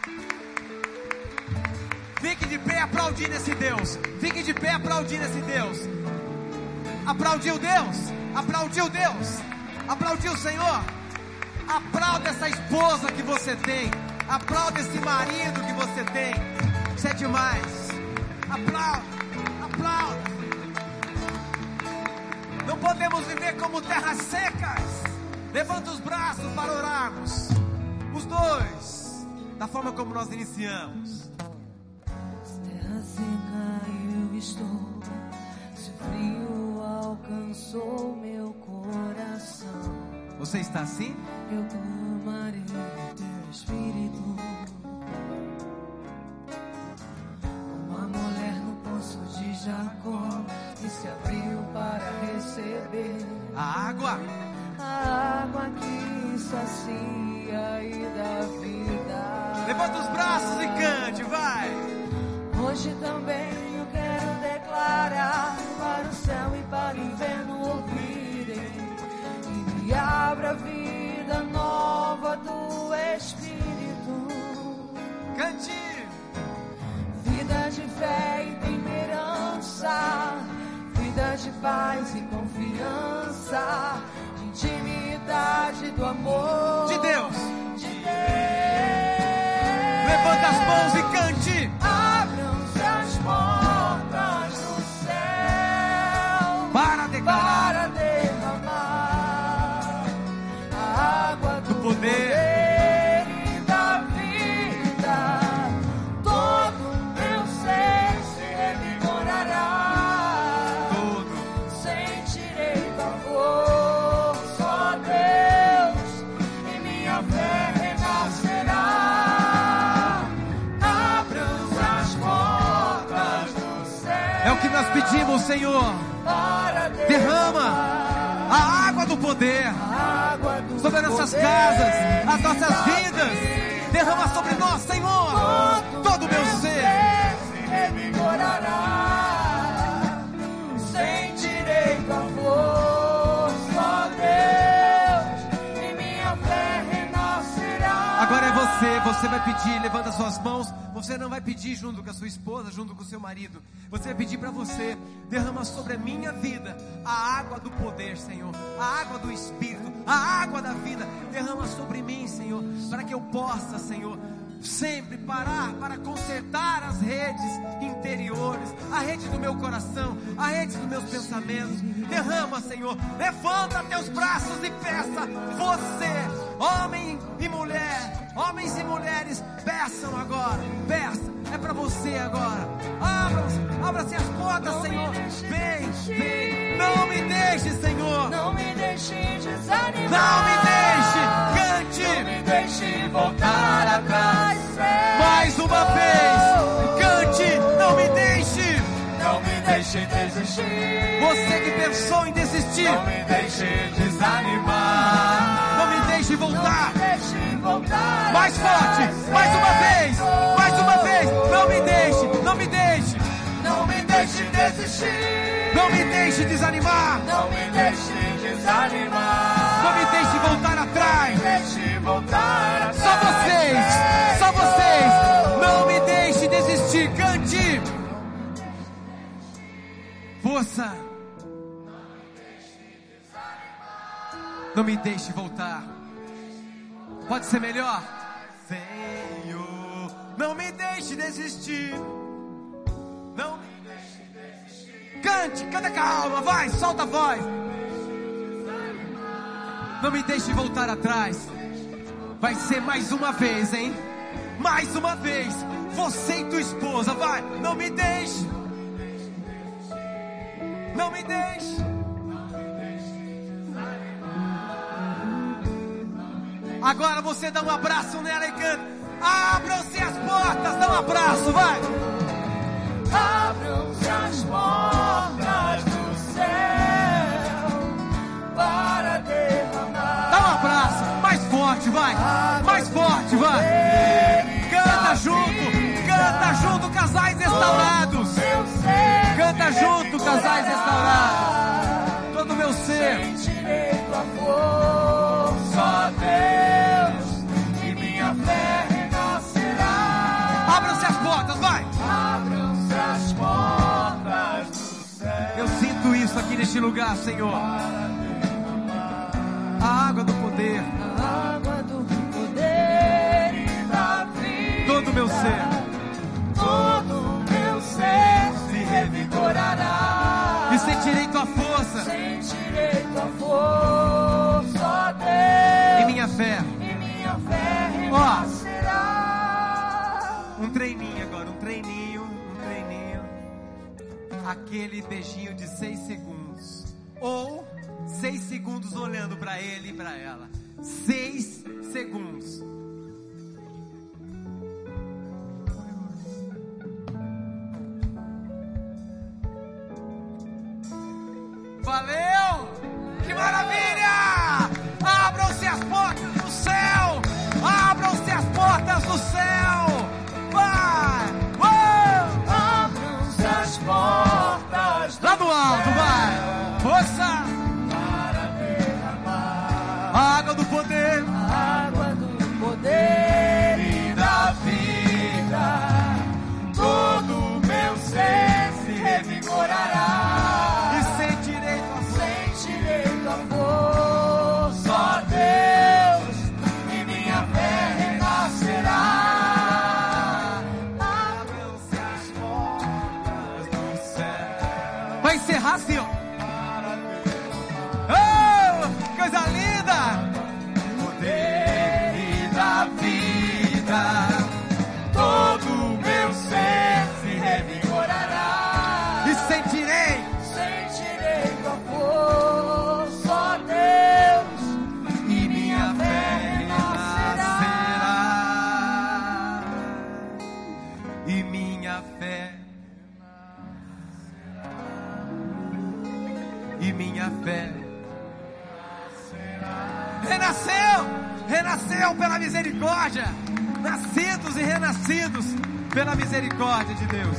S1: Fique de pé aplaudindo esse Deus. Fique de pé aplaudindo esse Deus. Aplaudiu Deus. Aplaudiu Deus. Aplaudiu o Senhor. Aplauda essa esposa que você tem. Aplauda esse marido que você tem. Isso é demais. Aplauda. Aplauda. Não podemos viver como terras secas. Levanta os braços para orarmos. Os dois. Da forma como nós iniciamos.
S2: Terra seca eu estou. Se frio alcançou meu coração.
S1: Você está assim?
S2: Eu clamarei teu Espírito. Uma mulher no poço de Jacó que se abriu para receber
S1: A água.
S2: a água que sacia e dá vida.
S1: Levanta os braços e cante, vai.
S2: Hoje também eu quero declarar para o céu e para o inferno ouvirem e me abra a vida nova do Espírito.
S1: Cante.
S2: Vida de fé e temperança, vida de paz e confiança, de intimidade do amor
S1: De Deus.
S2: de Deus.
S1: Levanta as mãos e cante.
S2: Abram-se as portas do céu
S1: Para declarar
S2: para derramar a água do,
S1: do poder.
S2: poder e da vida. Todo meu ser se revigorará.
S1: Tudo.
S2: Sentirei pavor, só Deus, e minha fé renascerá. Abram-se as portas do céu.
S1: É o que nós pedimos, Senhor.
S2: Para
S1: Derrama a água do poder
S2: a água do
S1: sobre as nossas
S2: poder
S1: casas, as
S2: e
S1: nossas
S2: da
S1: vidas.
S2: vida.
S1: Derrama sobre nós, Senhor. Todo o meu ser.
S2: se revigorará. Sentirei tua força, Deus, e minha fé renascerá.
S1: Agora é você, você vai pedir, levanta suas mãos. Você não vai pedir junto com a sua esposa, junto com o seu marido. Você vai pedir para você: derrama sobre a minha vida a água do poder, Senhor, a água do Espírito, a água da vida. Derrama sobre mim, Senhor, para que eu possa, Senhor, sempre parar para consertar as redes interiores, a rede do meu coração, a rede dos meus pensamentos. Derrama, Senhor, levanta teus braços e peça. Você, homem e mulher, homens e mulheres, peçam agora, peça, é para você agora. Abram-se, abram-se as portas, Senhor. Vem, vem, não me deixe, Senhor.
S2: Não me deixe desanimar.
S1: Não me deixe, cante.
S2: Não me deixe voltar atrás.
S1: Mais uma vez, cante, não me deixe.
S2: Não me deixe desistir.
S1: Você que pensou em desistir,
S2: Não me deixe desanimar.
S1: não me deixe voltar.
S2: Não me deixe voltar
S1: Mais forte,
S2: atrás.
S1: mais uma vez, mais uma vez. Não me deixe, não me deixe,
S2: Não me deixe desistir.
S1: não me deixe desanimar.
S2: Não me deixe desanimar.
S1: Não me deixe voltar atrás.
S2: Não me deixe voltar atrás.
S1: Só vocês, só vocês. Não me deixe desistir, cante. Força. Não me deixe voltar. Pode ser melhor? Senhor, não me deixe desistir. Não me deixe desistir. Cante, canta com a alma, vai, solta a voz. Não me deixe voltar atrás. Vai ser mais uma vez, hein? Mais uma vez. Você e tua esposa, vai. Não me deixe. Não me deixe. Agora você dá um abraço nela e canta. Abram-se as portas, dá um abraço, vai.
S2: Abram-se as portas do céu para derramar.
S1: Dá um abraço, mais forte, vai. Mais forte, vai. Canta junto, canta junto, casais restaurados. Canta junto, casais restaurados. Todo o meu ser.
S2: Sentirei tua força.
S1: portas, vai!
S2: Abram-se as portas do céu.
S1: Eu sinto isso aqui neste lugar, Senhor. A água do poder.
S2: A água do poder e da vida.
S1: Todo o meu ser.
S2: Todo o meu ser se revigorará.
S1: E sentirei tua força.
S2: Sentirei tua força, ó Deus.
S1: E minha fé.
S2: E minha fé renascerá.
S1: Um treininho agora, um treininho, um treininho. Aquele beijinho de seis segundos. Ou seis segundos olhando para ele e para ela. Seis segundos. Valeu! Que maravilha! Abram-se as portas do céu! Abram-se as portas do céu! Vai! Uou!
S2: Abram-se as portas do
S1: Lá do alto, vai! Força! A água do poder,
S2: A água do poder e da vida. Todo o meu ser se revigorará.
S1: e sentirei tua
S2: Sentirei tua força, ó Deus, e minha fé renascerá. Abram-se as portas do céu.
S1: vai encerrar assim, ó. Oh, coisa linda!
S2: Poder e da vida, todo o meu ser se revigorará.
S1: E sentirei
S2: Sentirei tua força, ó Deus, e minha fé renascerá.
S1: e minha fé e minha fé renasceu, renasceu pela misericórdia, nascidos e renascidos pela misericórdia de Deus.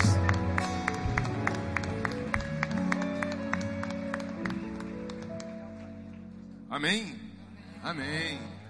S4: Amém? Amém.